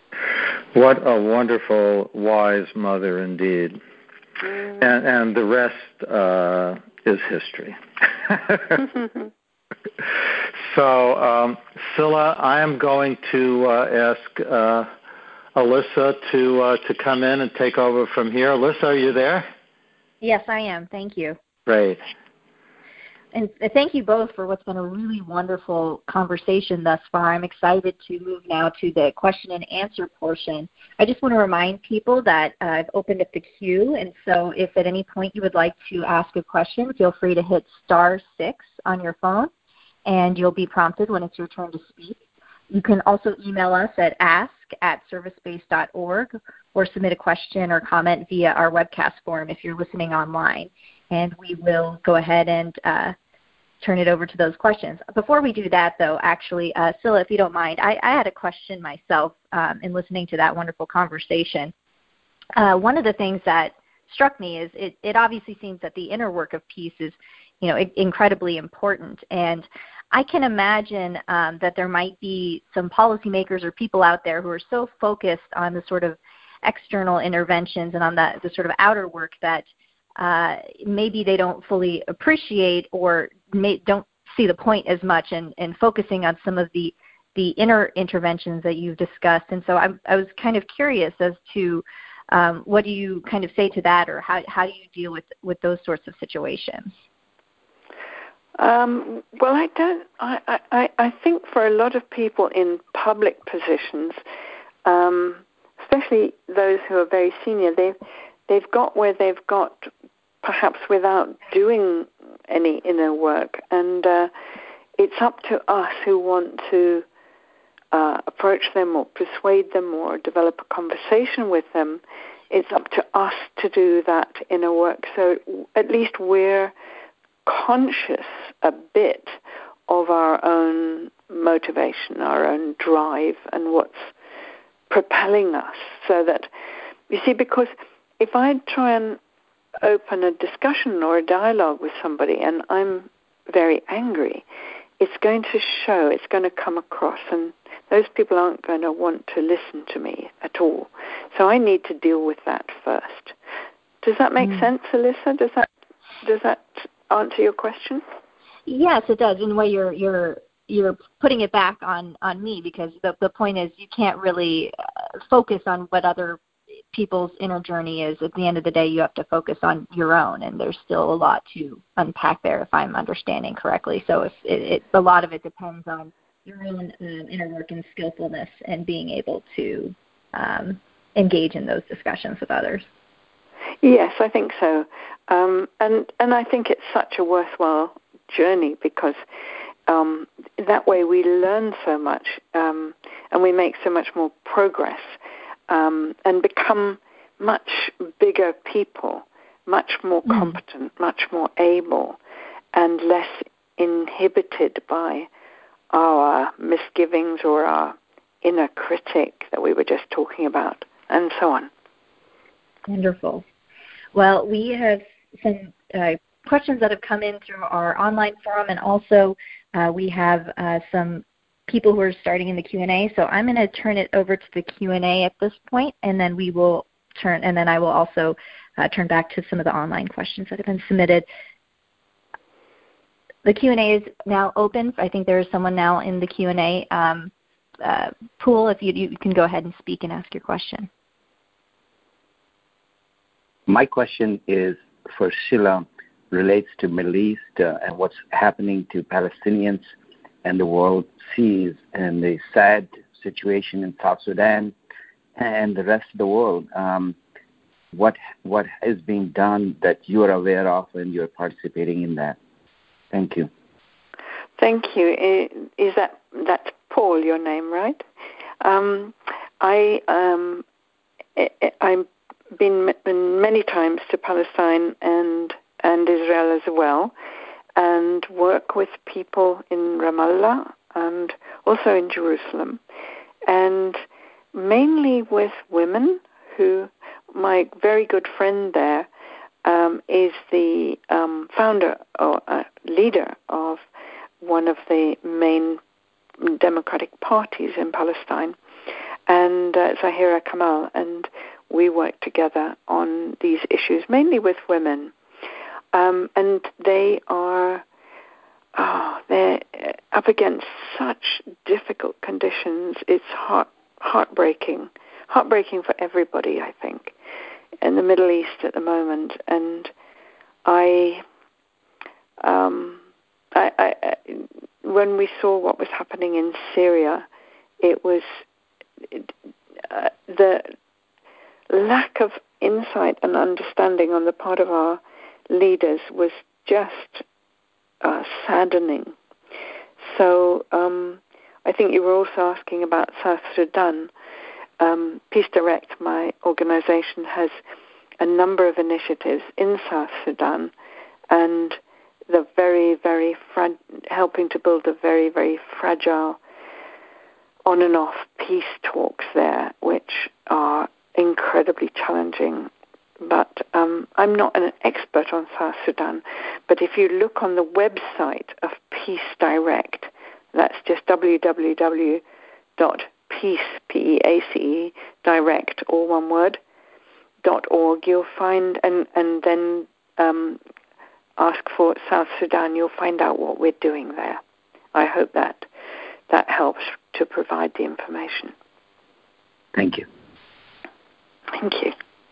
What a wonderful, wise mother indeed. Mm. And, and the rest uh, is history. So, um, Scilla, I am going to uh, ask uh, Alyssa to uh, to come in and take over from here. Alyssa, are you there? Yes, I am. Thank you. Great. And thank you both for what's been a really wonderful conversation thus far. I'm excited to move now to the question and answer portion. I just want to remind people that uh, I've opened up the queue, and so if at any point you would like to ask a question, feel free to hit star six on your phone, and you'll be prompted when it's your turn to speak. You can also email us at ask at servicebase dot org or submit a question or comment via our webcast forum if you're listening online. And we will go ahead and uh, turn it over to those questions. Before we do that, though, actually, uh, Scilla, if you don't mind, I, I had a question myself um, in listening to that wonderful conversation. Uh, one of the things that struck me is it, it obviously seems that the inner work of peace is, you know, incredibly important. And I can imagine um, that there might be some policymakers or people out there who are so focused on the sort of external interventions and on the, the sort of outer work that uh, maybe they don't fully appreciate or may, don't see the point as much in, in focusing on some of the, the inner interventions that you've discussed. And so I, I was kind of curious as to um, what do you kind of say to that, or how, how do you deal with, with those sorts of situations? Um, well, I don't. I, I, I think for a lot of people in public positions, um, especially those who are very senior, they've they've got where they've got perhaps without doing any inner work, and uh, it's up to us who want to uh, approach them or persuade them or develop a conversation with them. It's up to us to do that inner work. So at least we're conscious a bit of our own motivation, our own drive, and what's propelling us. So that, you see, because if I try and open a discussion or a dialogue with somebody and I'm very angry, it's going to show, it's going to come across, and those people aren't going to want to listen to me at all. So I need to deal with that first. Does that make mm. sense, Alyssa? Does that does that answer your question? Yes, it does. In a way, you're you're you're putting it back on, on me, because the the point is you can't really uh, focus on what other people's inner journey is. At the end of the day, you have to focus on your own, and there's still a lot to unpack there, if I'm understanding correctly. So if it, it a lot of it depends on your own um, inner work and skillfulness and being able to um, engage in those discussions with others. Yes, I think so. Um, and, and I think it's such a worthwhile journey, because um, that way we learn so much um, and we make so much more progress um, and become much bigger people, much more mm. competent, much more able, and less inhibited by our misgivings or our inner critic that we were just talking about, and so on. Wonderful. Well, we have some uh, questions that have come in through our online forum, and also uh, we have uh, some people who are starting in the Q and A. So I'm going to turn it over to the Q and A at this point, and then we will turn, and then I will also uh, turn back to some of the online questions that have been submitted. The Q and A is now open. I think there is someone now in the Q and A um, uh, pool. If you, you can go ahead and speak and ask your question. My question is for Scilla, relates to Middle East uh, and what's happening to Palestinians, and the world sees, and the sad situation in South Sudan and the rest of the world. Um, what what is being done that you are aware of and you're participating in that? Thank you. Thank you. Is that that's Paul, your name, right? Um, I um, I've been many times to Palestine and and Israel as well, and work with people in Ramallah and also in Jerusalem, and mainly with women who, my very good friend there um, is the um, founder or uh, leader of one of the main democratic parties in Palestine, and uh, Zahira Kamal, and we work together on these issues, mainly with women. Um, and they are, oh, they're, up against such difficult conditions. It's heart heartbreaking, heartbreaking for everybody, I think, in the Middle East at the moment. And I, um, I, I, I when we saw what was happening in Syria, it was it, uh, the lack of insight and understanding on the part of our leaders was just uh, saddening. So um, I think you were also asking about South Sudan. Um, Peace Direct, my organization, has a number of initiatives in South Sudan, and the very, very fra- helping to build a very, very fragile on and off peace talks there, which are incredibly challenging. But um, I'm not an expert on South Sudan, but if you look on the website of Peace Direct, that's just w w w dot peace, P E A C E, direct, all one word, dot org, you'll find, and, and then um, ask for South Sudan, you'll find out what we're doing there. I hope that that helps to provide the information. Thank you. Thank you.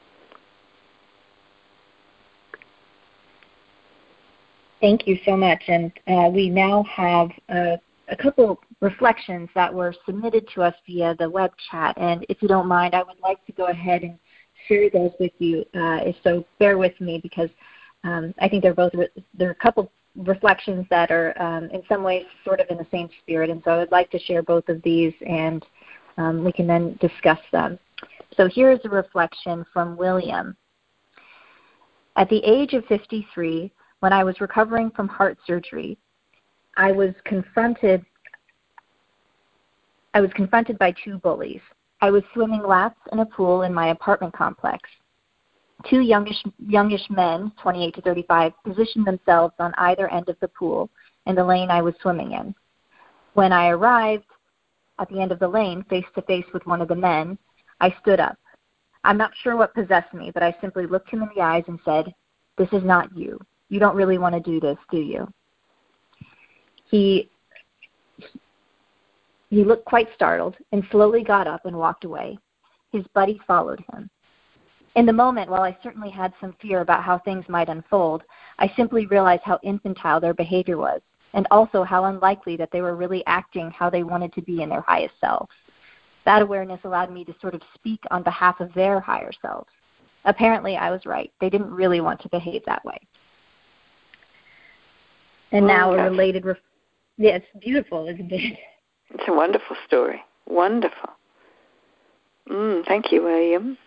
Thank you so much. And uh, we now have a, a couple reflections that were submitted to us via the web chat. And if you don't mind, I would like to go ahead and share those with you. Uh, so bear with me, because um, I think they're both, re- there are a couple reflections that are um, in some ways sort of in the same spirit. And so I would like to share both of these, and um, we can then discuss them. So here is a reflection from William. At the age of fifty-three, when I was recovering from heart surgery, I was confronted I was confronted by two bullies. I was swimming laps in a pool in my apartment complex. Two youngish youngish men, twenty-eight to thirty-five, positioned themselves on either end of the pool in the lane I was swimming in. When I arrived at the end of the lane, face to face with one of the men, I stood up. I'm not sure what possessed me, but I simply looked him in the eyes and said, "This is not you. You don't really want to do this, do you?" He he looked quite startled and slowly got up and walked away. His buddy followed him. In the moment, while I certainly had some fear about how things might unfold, I simply realized how infantile their behavior was, and also how unlikely that they were really acting how they wanted to be in their highest selves. That awareness allowed me to sort of speak on behalf of their higher selves. Apparently, I was right. They didn't really want to behave that way. And now okay. a related, ref- yeah, it's beautiful, isn't it? It's a wonderful story. Wonderful. Mm, thank you, William.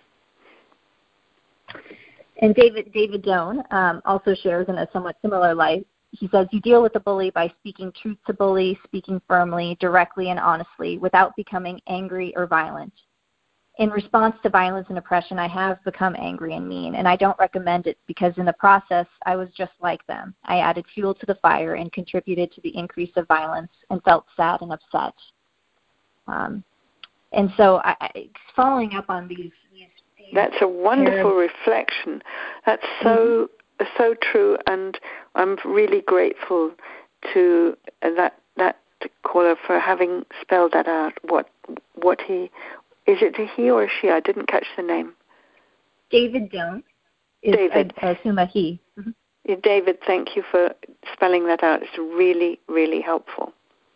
And David David Doan um, also shares in a somewhat similar light. He says, you deal with the bully by speaking truth to bully, speaking firmly, directly, and honestly, without becoming angry or violent. In response to violence and oppression, I have become angry and mean, and I don't recommend it because in the process, I was just like them. I added fuel to the fire and contributed to the increase of violence and felt sad and upset. Um, and so I, I, following up on these, these, these That's a wonderful Arab... reflection. That's so mm-hmm. so true, and I'm really grateful to that that caller for having spelled that out. What what he is it? A he or a she? I didn't catch the name. David Doan. David. I, I assume a he. Mm-hmm. Yeah, David, thank you for spelling that out. It's really really helpful.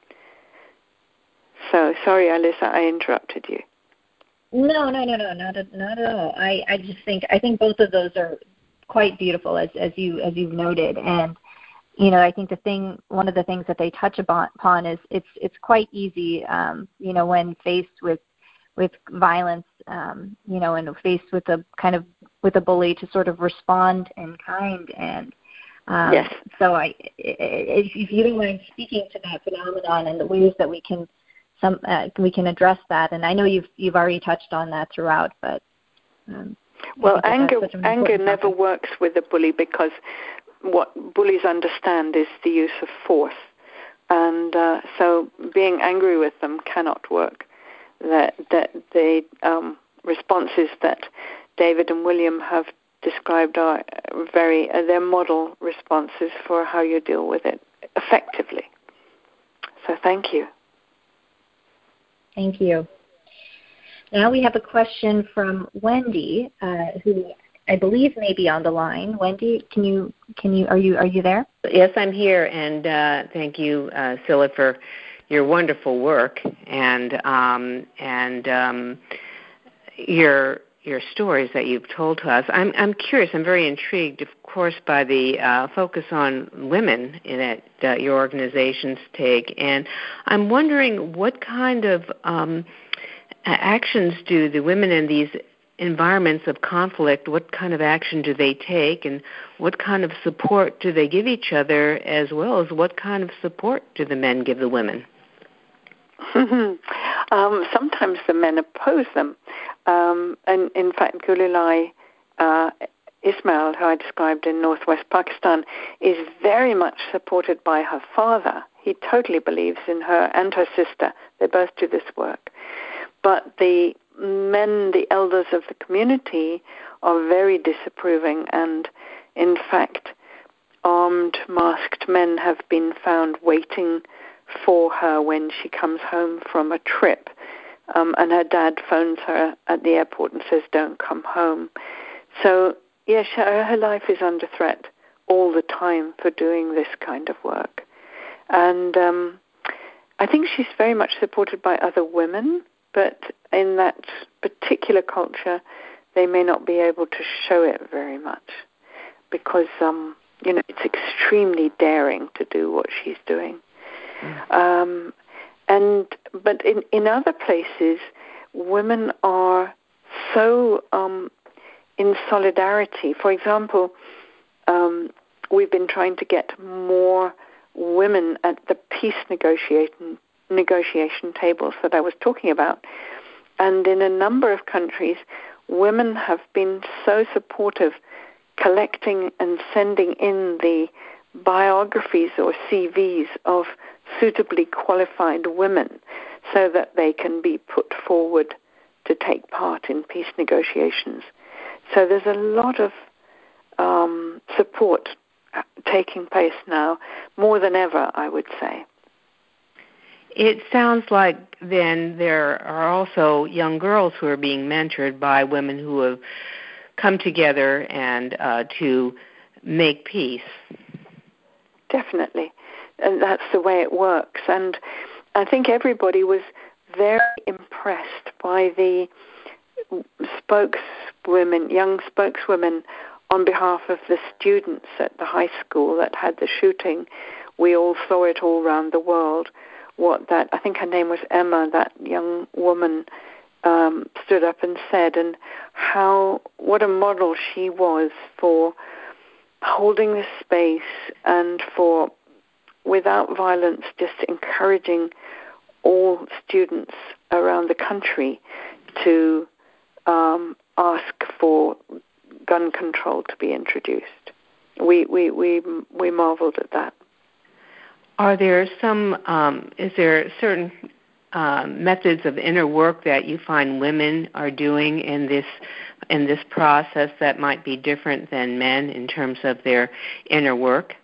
So sorry, Alyssa, I interrupted you. No, no, no, no, not at, not at all. I, I just think I think both of those are quite beautiful, as as you as you've noted, and you know I think the thing one of the things that they touch upon is it's it's quite easy, um, you know, when faced with with violence, um, you know, and faced with a kind of with a bully to sort of respond in kind, and um, yes. So I if, if you don't mind speaking to that phenomenon and the ways that we can. Some, uh, we can address that, and I know you've you've already touched on that throughout. But um, well, anger anger never topic. works with a bully, because what bullies understand is the use of force, and uh, so being angry with them cannot work. That that the um, responses that David and William have described are very uh, they're model responses for how you deal with it effectively. So thank you. Thank you. Now we have a question from Wendy, uh, who I believe may be on the line. Wendy, can you can you are you are you there? Yes, I'm here, and uh, thank you, uh, Scilla, for your wonderful work and um, and um, your your stories that you've told to us. I'm I'm curious. I'm very intrigued, of course, by the uh, focus on women that uh, your organizations take, and I'm wondering what kind of um, actions do the women in these environments of conflict, what kind of action do they take, and what kind of support do they give each other, as well as what kind of support do the men give the women? um, sometimes the men oppose them. Um, and in fact, Gulilai uh, Ismail, who I described in northwest Pakistan, is very much supported by her father. He totally believes in her and her sister. They both do this work. But the men, the elders of the community, are very disapproving, and in fact, armed, masked men have been found waiting for her when she comes home from a trip, um, and her dad phones her at the airport and says, don't come home. So, yes, her, her life is under threat all the time for doing this kind of work. And um, I think she's very much supported by other women, but in that particular culture, they may not be able to show it very much because, um, you know, it's extremely daring to do what she's doing. Mm. Um, and but in, in other places, women are so um, in solidarity. For example, um, we've been trying to get more women at the peace negotiation negotiation tables that I was talking about. And in a number of countries, women have been so supportive, collecting and sending in the biographies or C Vs of suitably qualified women so that they can be put forward to take part in peace negotiations. So there's a lot of um, support taking place now, more than ever, I would say. It sounds like then there are also young girls who are being mentored by women who have come together and uh, to make peace. Definitely. And that's the way it works. And I think everybody was very impressed by the spokeswomen, young spokeswomen on behalf of the students at the high school that had the shooting. We all saw it all around the world. What that, I think her name was Emma, that young woman um, stood up and said, and how, what a model she was for holding the space and for, without violence, just encouraging all students around the country to um, ask for gun control to be introduced. We we we we marveled at that. Are there some, um, is there certain uh, methods of inner work that you find women are doing in this in this process that might be different than men in terms of their inner work?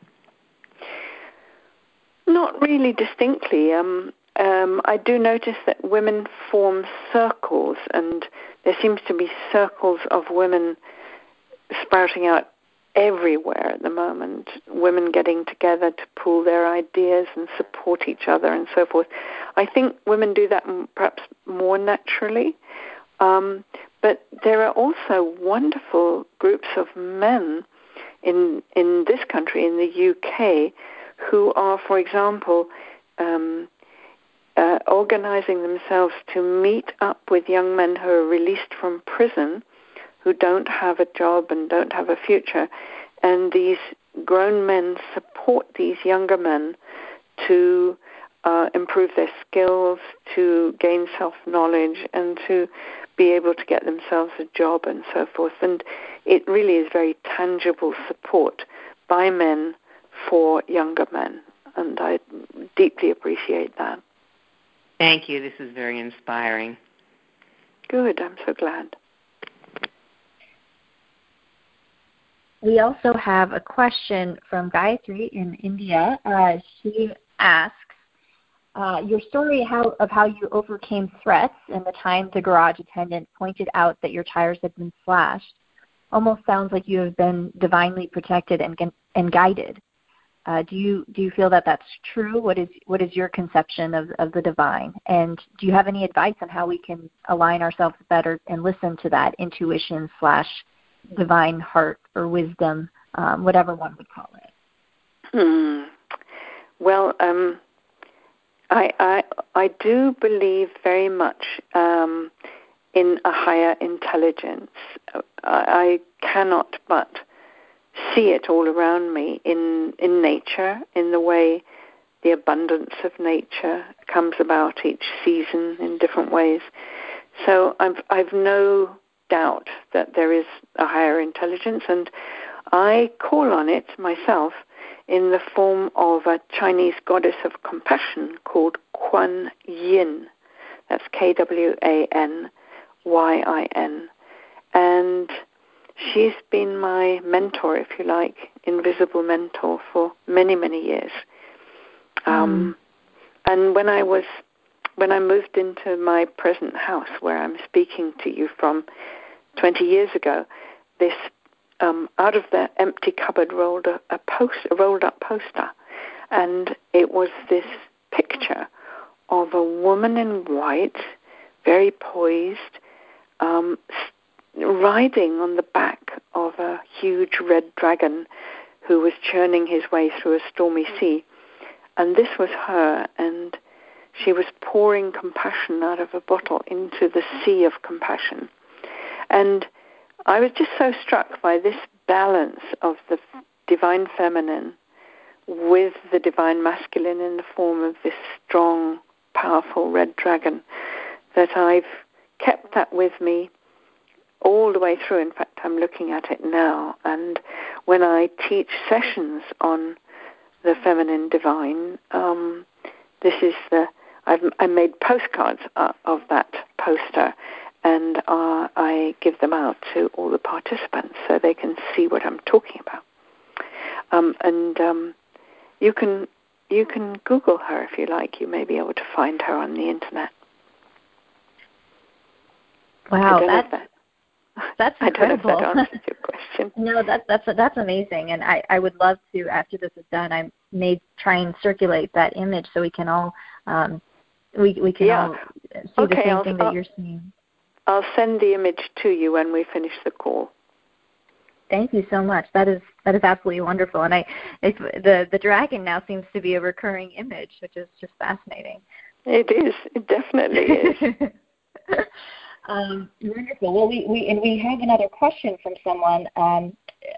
Not really distinctly. Um, um, I do notice that women form circles, and there seems to be circles of women sprouting out everywhere at the moment, women getting together to pool their ideas and support each other and so forth. I think women do that perhaps more naturally, um, but there are also wonderful groups of men in in this country, in the U K, who are, for example, um, uh, organizing themselves to meet up with young men who are released from prison, who don't have a job and don't have a future, and these grown men support these younger men to uh, improve their skills, to gain self-knowledge, and to be able to get themselves a job and so forth. And it really is very tangible support by men for younger men, and I deeply appreciate that. Thank you. This is very inspiring. Good. I'm so glad. We also have a question from Gayatri in India. Uh, she asks, uh, your story how, of how you overcame threats and the time the garage attendant pointed out that your tires had been slashed almost sounds like you have been divinely protected and and guided. Uh, do you do you feel that that's true? What is what is your conception of, of the divine? And do you have any advice on how we can align ourselves better and listen to that intuition slash divine heart or wisdom, um, whatever one would call it? Hmm. Well, um, I, I I do believe very much um, in a higher intelligence. I, I cannot but see it all around me in, in nature, in the way the abundance of nature comes about each season in different ways. So I've, I've no doubt that there is a higher intelligence, and I call on it myself in the form of a Chinese goddess of compassion called Kuan Yin. That's K W A N Y I N. And she's been my mentor, if you like, invisible mentor for many, many years. Um, mm. And when I was, when I moved into my present house where I'm speaking to you from twenty years ago, this um, out of the empty cupboard rolled a, a post, a rolled up poster, and it was this picture of a woman in white, very poised, um, riding on the back of a huge red dragon who was churning his way through a stormy sea. And this was her, and she was pouring compassion out of a bottle into the sea of compassion. And I was just so struck by this balance of the divine feminine with the divine masculine in the form of this strong, powerful red dragon that I've kept that with me all the way through. In fact, I'm looking at it now. And when I teach sessions on the feminine divine, um, this is the, I've I made postcards uh, of that poster, and uh, I give them out to all the participants so they can see what I'm talking about. Um, and um, you can you can Google her if you like. You may be able to find her on the internet. Wow, that's that, that's I incredible. don't know if that answers your question. No, that's that's that's amazing, and I, I would love to, after this is done, I may try and circulate that image so we can all um, we we can yeah. all see okay, the same I'll, thing that I'll, you're seeing. I'll send the image to you when we finish the call. Thank you so much. That is that is absolutely wonderful, and I it's, the the dragon now seems to be a recurring image, which is just fascinating. It is. It definitely is. um, wonderful. Well, we, we and we have another question from someone. Um,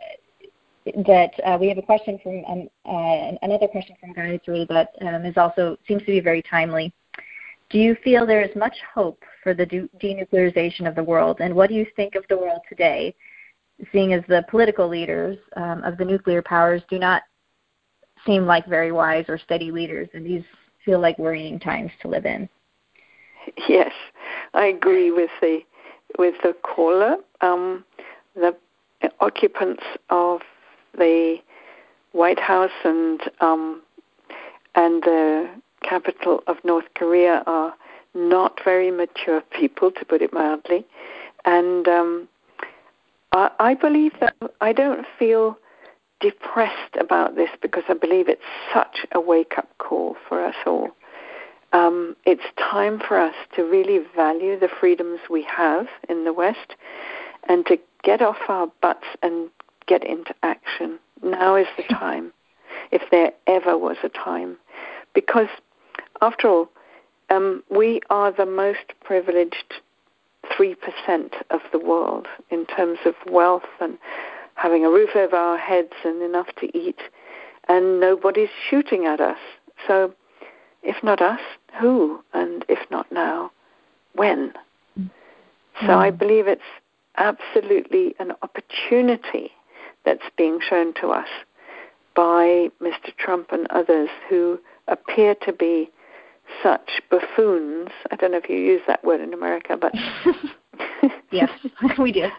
that uh, we have a question from um, uh, another question from Gayatri that um, is also seems to be very timely. Do you feel there is much hope for the de- denuclearization of the world, and what do you think of the world today, seeing as the political leaders um, of the nuclear powers do not seem like very wise or steady leaders, and these feel like worrying times to live in? Yes, I agree with the with the caller. Um, the occupants of the White House and um, and the capital of North Korea are not very mature people, to put it mildly, and um, I, I believe that I don't feel depressed about this because I believe it's such a wake-up call for us all. Um, it's time for us to really value the freedoms we have in the West and to get off our butts and get into action. Now is the time, if there ever was a time. Because, after all, um, we are the most privileged three percent of the world in terms of wealth and having a roof over our heads and enough to eat, and nobody's shooting at us. So, if not us, who? And if not now, when? Mm-hmm. So I believe it's absolutely an opportunity that's being shown to us by Mister Trump and others who appear to be such buffoons. I don't know if you use that word in America, but... Yes, we do.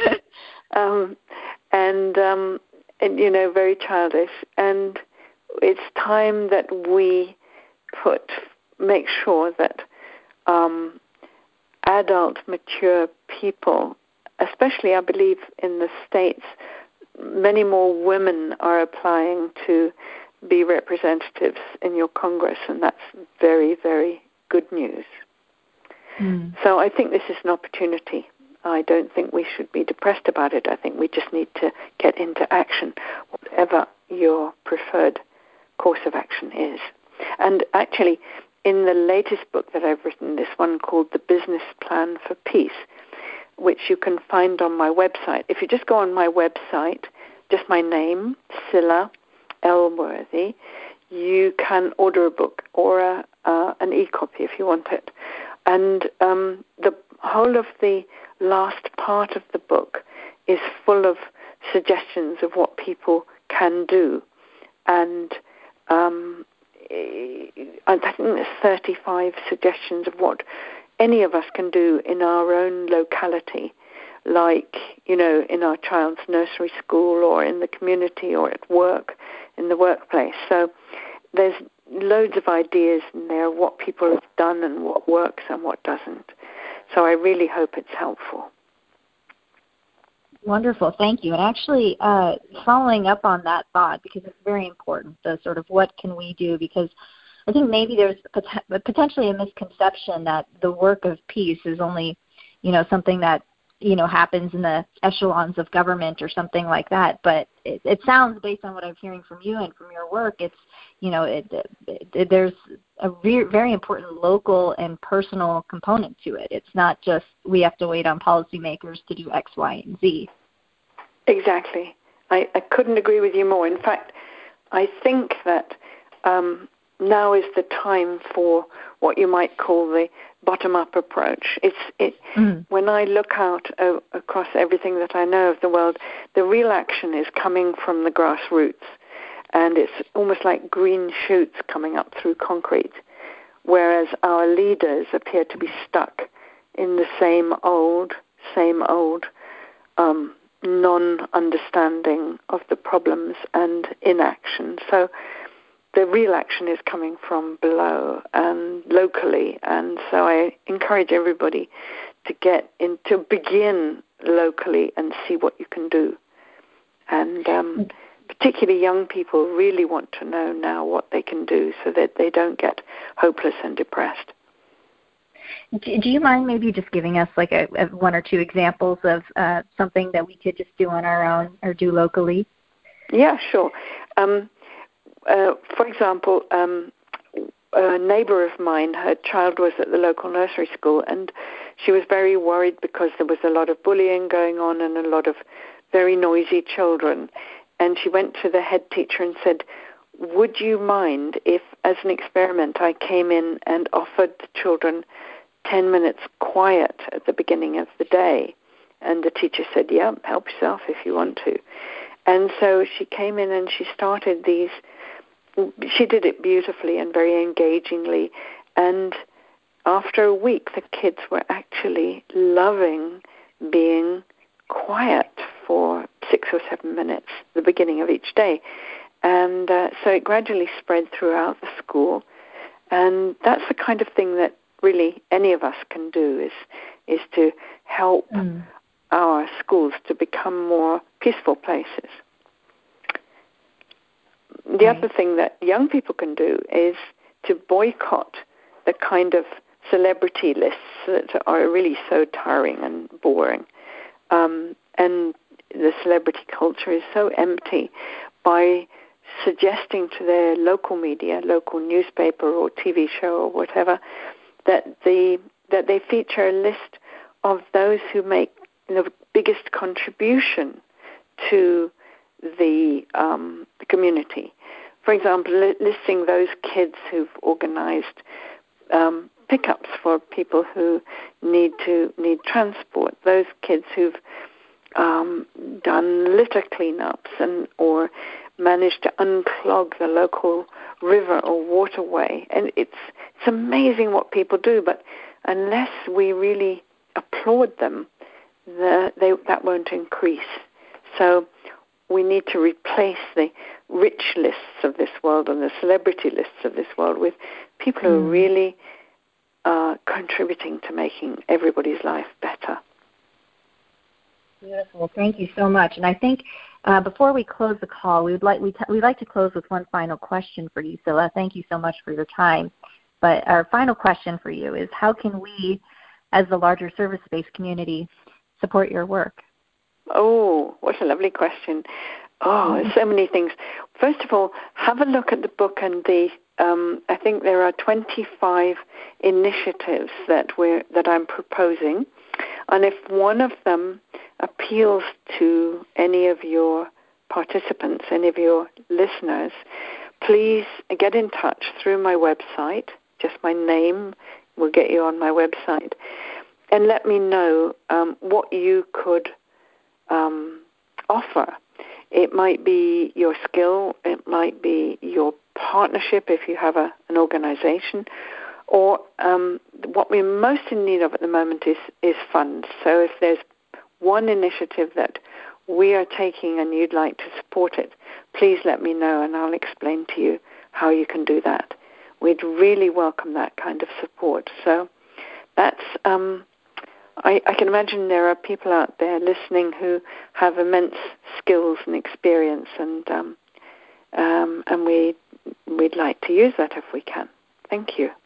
um, and, um, and, you know, very childish. And it's time that we put make sure that um, adult, mature people, especially I believe in the States, many more women are applying to be representatives in your Congress, and that's very, very good news. Mm. So I think this is an opportunity. I don't think we should be depressed about it. I think we just need to get into action, whatever your preferred course of action is. And actually, in the latest book that I've written, this one called The Business Plan for Peace, which you can find on my website. If you just go on my website, just my name, Scilla Elworthy, you can order a book or a, uh, an e-copy if you want it. And um, the whole of the last part of the book is full of suggestions of what people can do. And um, I think there's thirty-five suggestions of what any of us can do in our own locality, like, you know, in our child's nursery school or in the community or at work, in the workplace. So there's loads of ideas in there, what people have done and what works and what doesn't. So I really hope it's helpful. Wonderful, thank you. And actually, uh, following up on that thought, because it's very important, the sort of what can we do, because I think maybe there's potentially a misconception that the work of peace is only, you know, something that, you know, happens in the echelons of government or something like that. But it, it sounds, based on what I'm hearing from you and from your work, it's, you know, it, it, it, there's a re- very important local and personal component to it. It's not just we have to wait on policymakers to do X, Y, and Z. Exactly. I, I couldn't agree with you more. In fact, I think that um, now is the time for what you might call the bottom-up approach. It's it, mm. When I look out uh, across everything that I know of the world, the real action is coming from the grassroots, and it's almost like green shoots coming up through concrete, whereas our leaders appear to be stuck in the same old, same old um, non-understanding of the problems and inaction. So the real action is coming from below and locally, and so I encourage everybody to get in, to begin locally and see what you can do. And um, particularly young people really want to know now what they can do so that they don't get hopeless and depressed. Do you mind maybe just giving us like a, a one or two examples of uh, something that we could just do on our own or do locally? Yeah, sure. Um, uh, for example, um, a neighbor of mine, her child was at the local nursery school, and she was very worried because there was a lot of bullying going on and a lot of very noisy children. And she went to the head teacher and said, would you mind if, as an experiment, I came in and offered the children ten minutes quiet at the beginning of the day? And the teacher said, yeah, help yourself if you want to. And so she came in and she started these, she did it beautifully and very engagingly. And after a week, the kids were actually loving being quiet for six or seven minutes at the beginning of each day. And uh, so it gradually spread throughout the school. And that's the kind of thing that really any of us can do, is is to help mm. our schools to become more peaceful places. The right. other thing that young people can do is to boycott the kind of celebrity lists that are really so tiring and boring. Um, and the celebrity culture is so empty. By suggesting to their local media, local newspaper or T V show or whatever, that the that they feature a list of those who make the biggest contribution to the, um, the community. For example, li- listing those kids who've organized um, pickups for people who need to need transport, those kids who've um, done litter cleanups and or managed to unclog the local river or waterway. And it's it's amazing what people do, but unless we really applaud them, the, they, that won't increase. So we need to replace the rich lists of this world and the celebrity lists of this world with people who are really uh, contributing to making everybody's life better. Beautiful. Thank you so much. And I think uh, before we close the call, we would like we t- we'd like to close with one final question for you, Scilla. Thank you so much for your time. But our final question for you is, how can we, as the larger service-based community, support your work? Oh, what a lovely question. Oh, there's so many things. First of all, have a look at the book, and the um, I think there are twenty-five initiatives that we're that I'm proposing, and if one of them appeals to any of your participants, any of your listeners, please get in touch through my website. Just my name will get you on my website, and let me know um, what you could um, offer. It might be your skill, it might be your partnership if you have a, an organization, or um, what we're most in need of at the moment is, is funds. So if there's one initiative that we are taking and you'd like to support it, please let me know and I'll explain to you how you can do that. We'd really welcome that kind of support. So that's... Um, I, I can imagine there are people out there listening who have immense skills and experience, and um, um, and we we'd like to use that if we can. Thank you.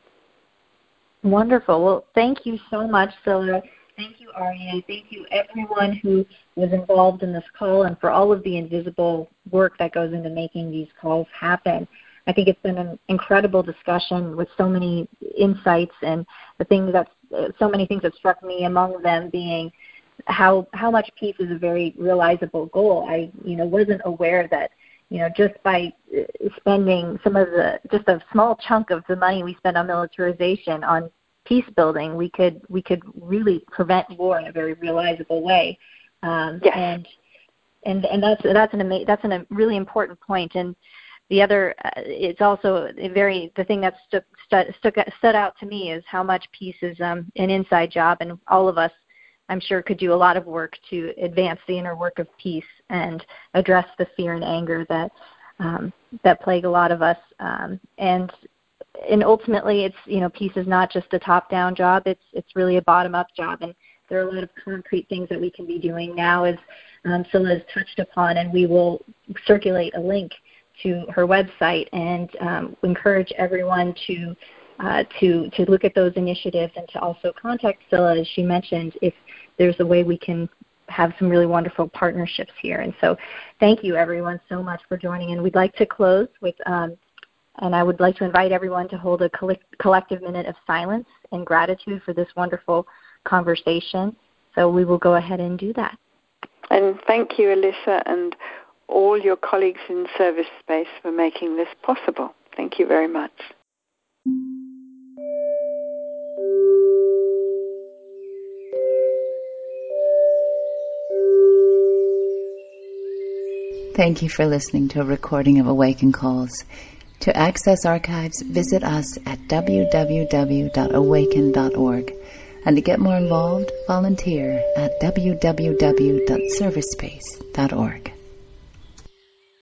Wonderful. Well, thank you so much, Scilla. Thank you, Arya. Thank you, everyone who was involved in this call, and for all of the invisible work that goes into making these calls happen. I think it's been an incredible discussion with so many insights and the things that so many things that struck me, among them being how how much peace is a very realizable goal. I you know wasn't aware that you know just by spending some of the just a small chunk of the money we spend on militarization on peace building, we could we could really prevent war in a very realizable way. Um, yes. And and and that's that's an ama- that's an, a really important point. And the other, uh, it's also a very, the thing that stuck, stuck, stood out to me is how much peace is um, an inside job, and all of us, I'm sure, could do a lot of work to advance the inner work of peace and address the fear and anger that um, that plague a lot of us. Um, and and ultimately, it's you know, peace is not just a top-down job; it's it's really a bottom-up job, and there are a lot of concrete things that we can be doing now, as um, Scilla has touched upon, and we will circulate a link to her website and um, encourage everyone to uh, to to look at those initiatives and to also contact Scilla, as she mentioned, if there's a way we can have some really wonderful partnerships here. And so thank you, everyone, so much for joining. And we'd like to close with, um, and I would like to invite everyone to hold a collect- collective minute of silence and gratitude for this wonderful conversation. So we will go ahead and do that. And thank you, Alyssa, and all your colleagues in Service Space for making this possible. Thank you very much. Thank you for listening to a recording of Awaken Calls. To access archives, visit us at w w w dot awaken dot org. And to get more involved, volunteer at w w w dot service space dot org.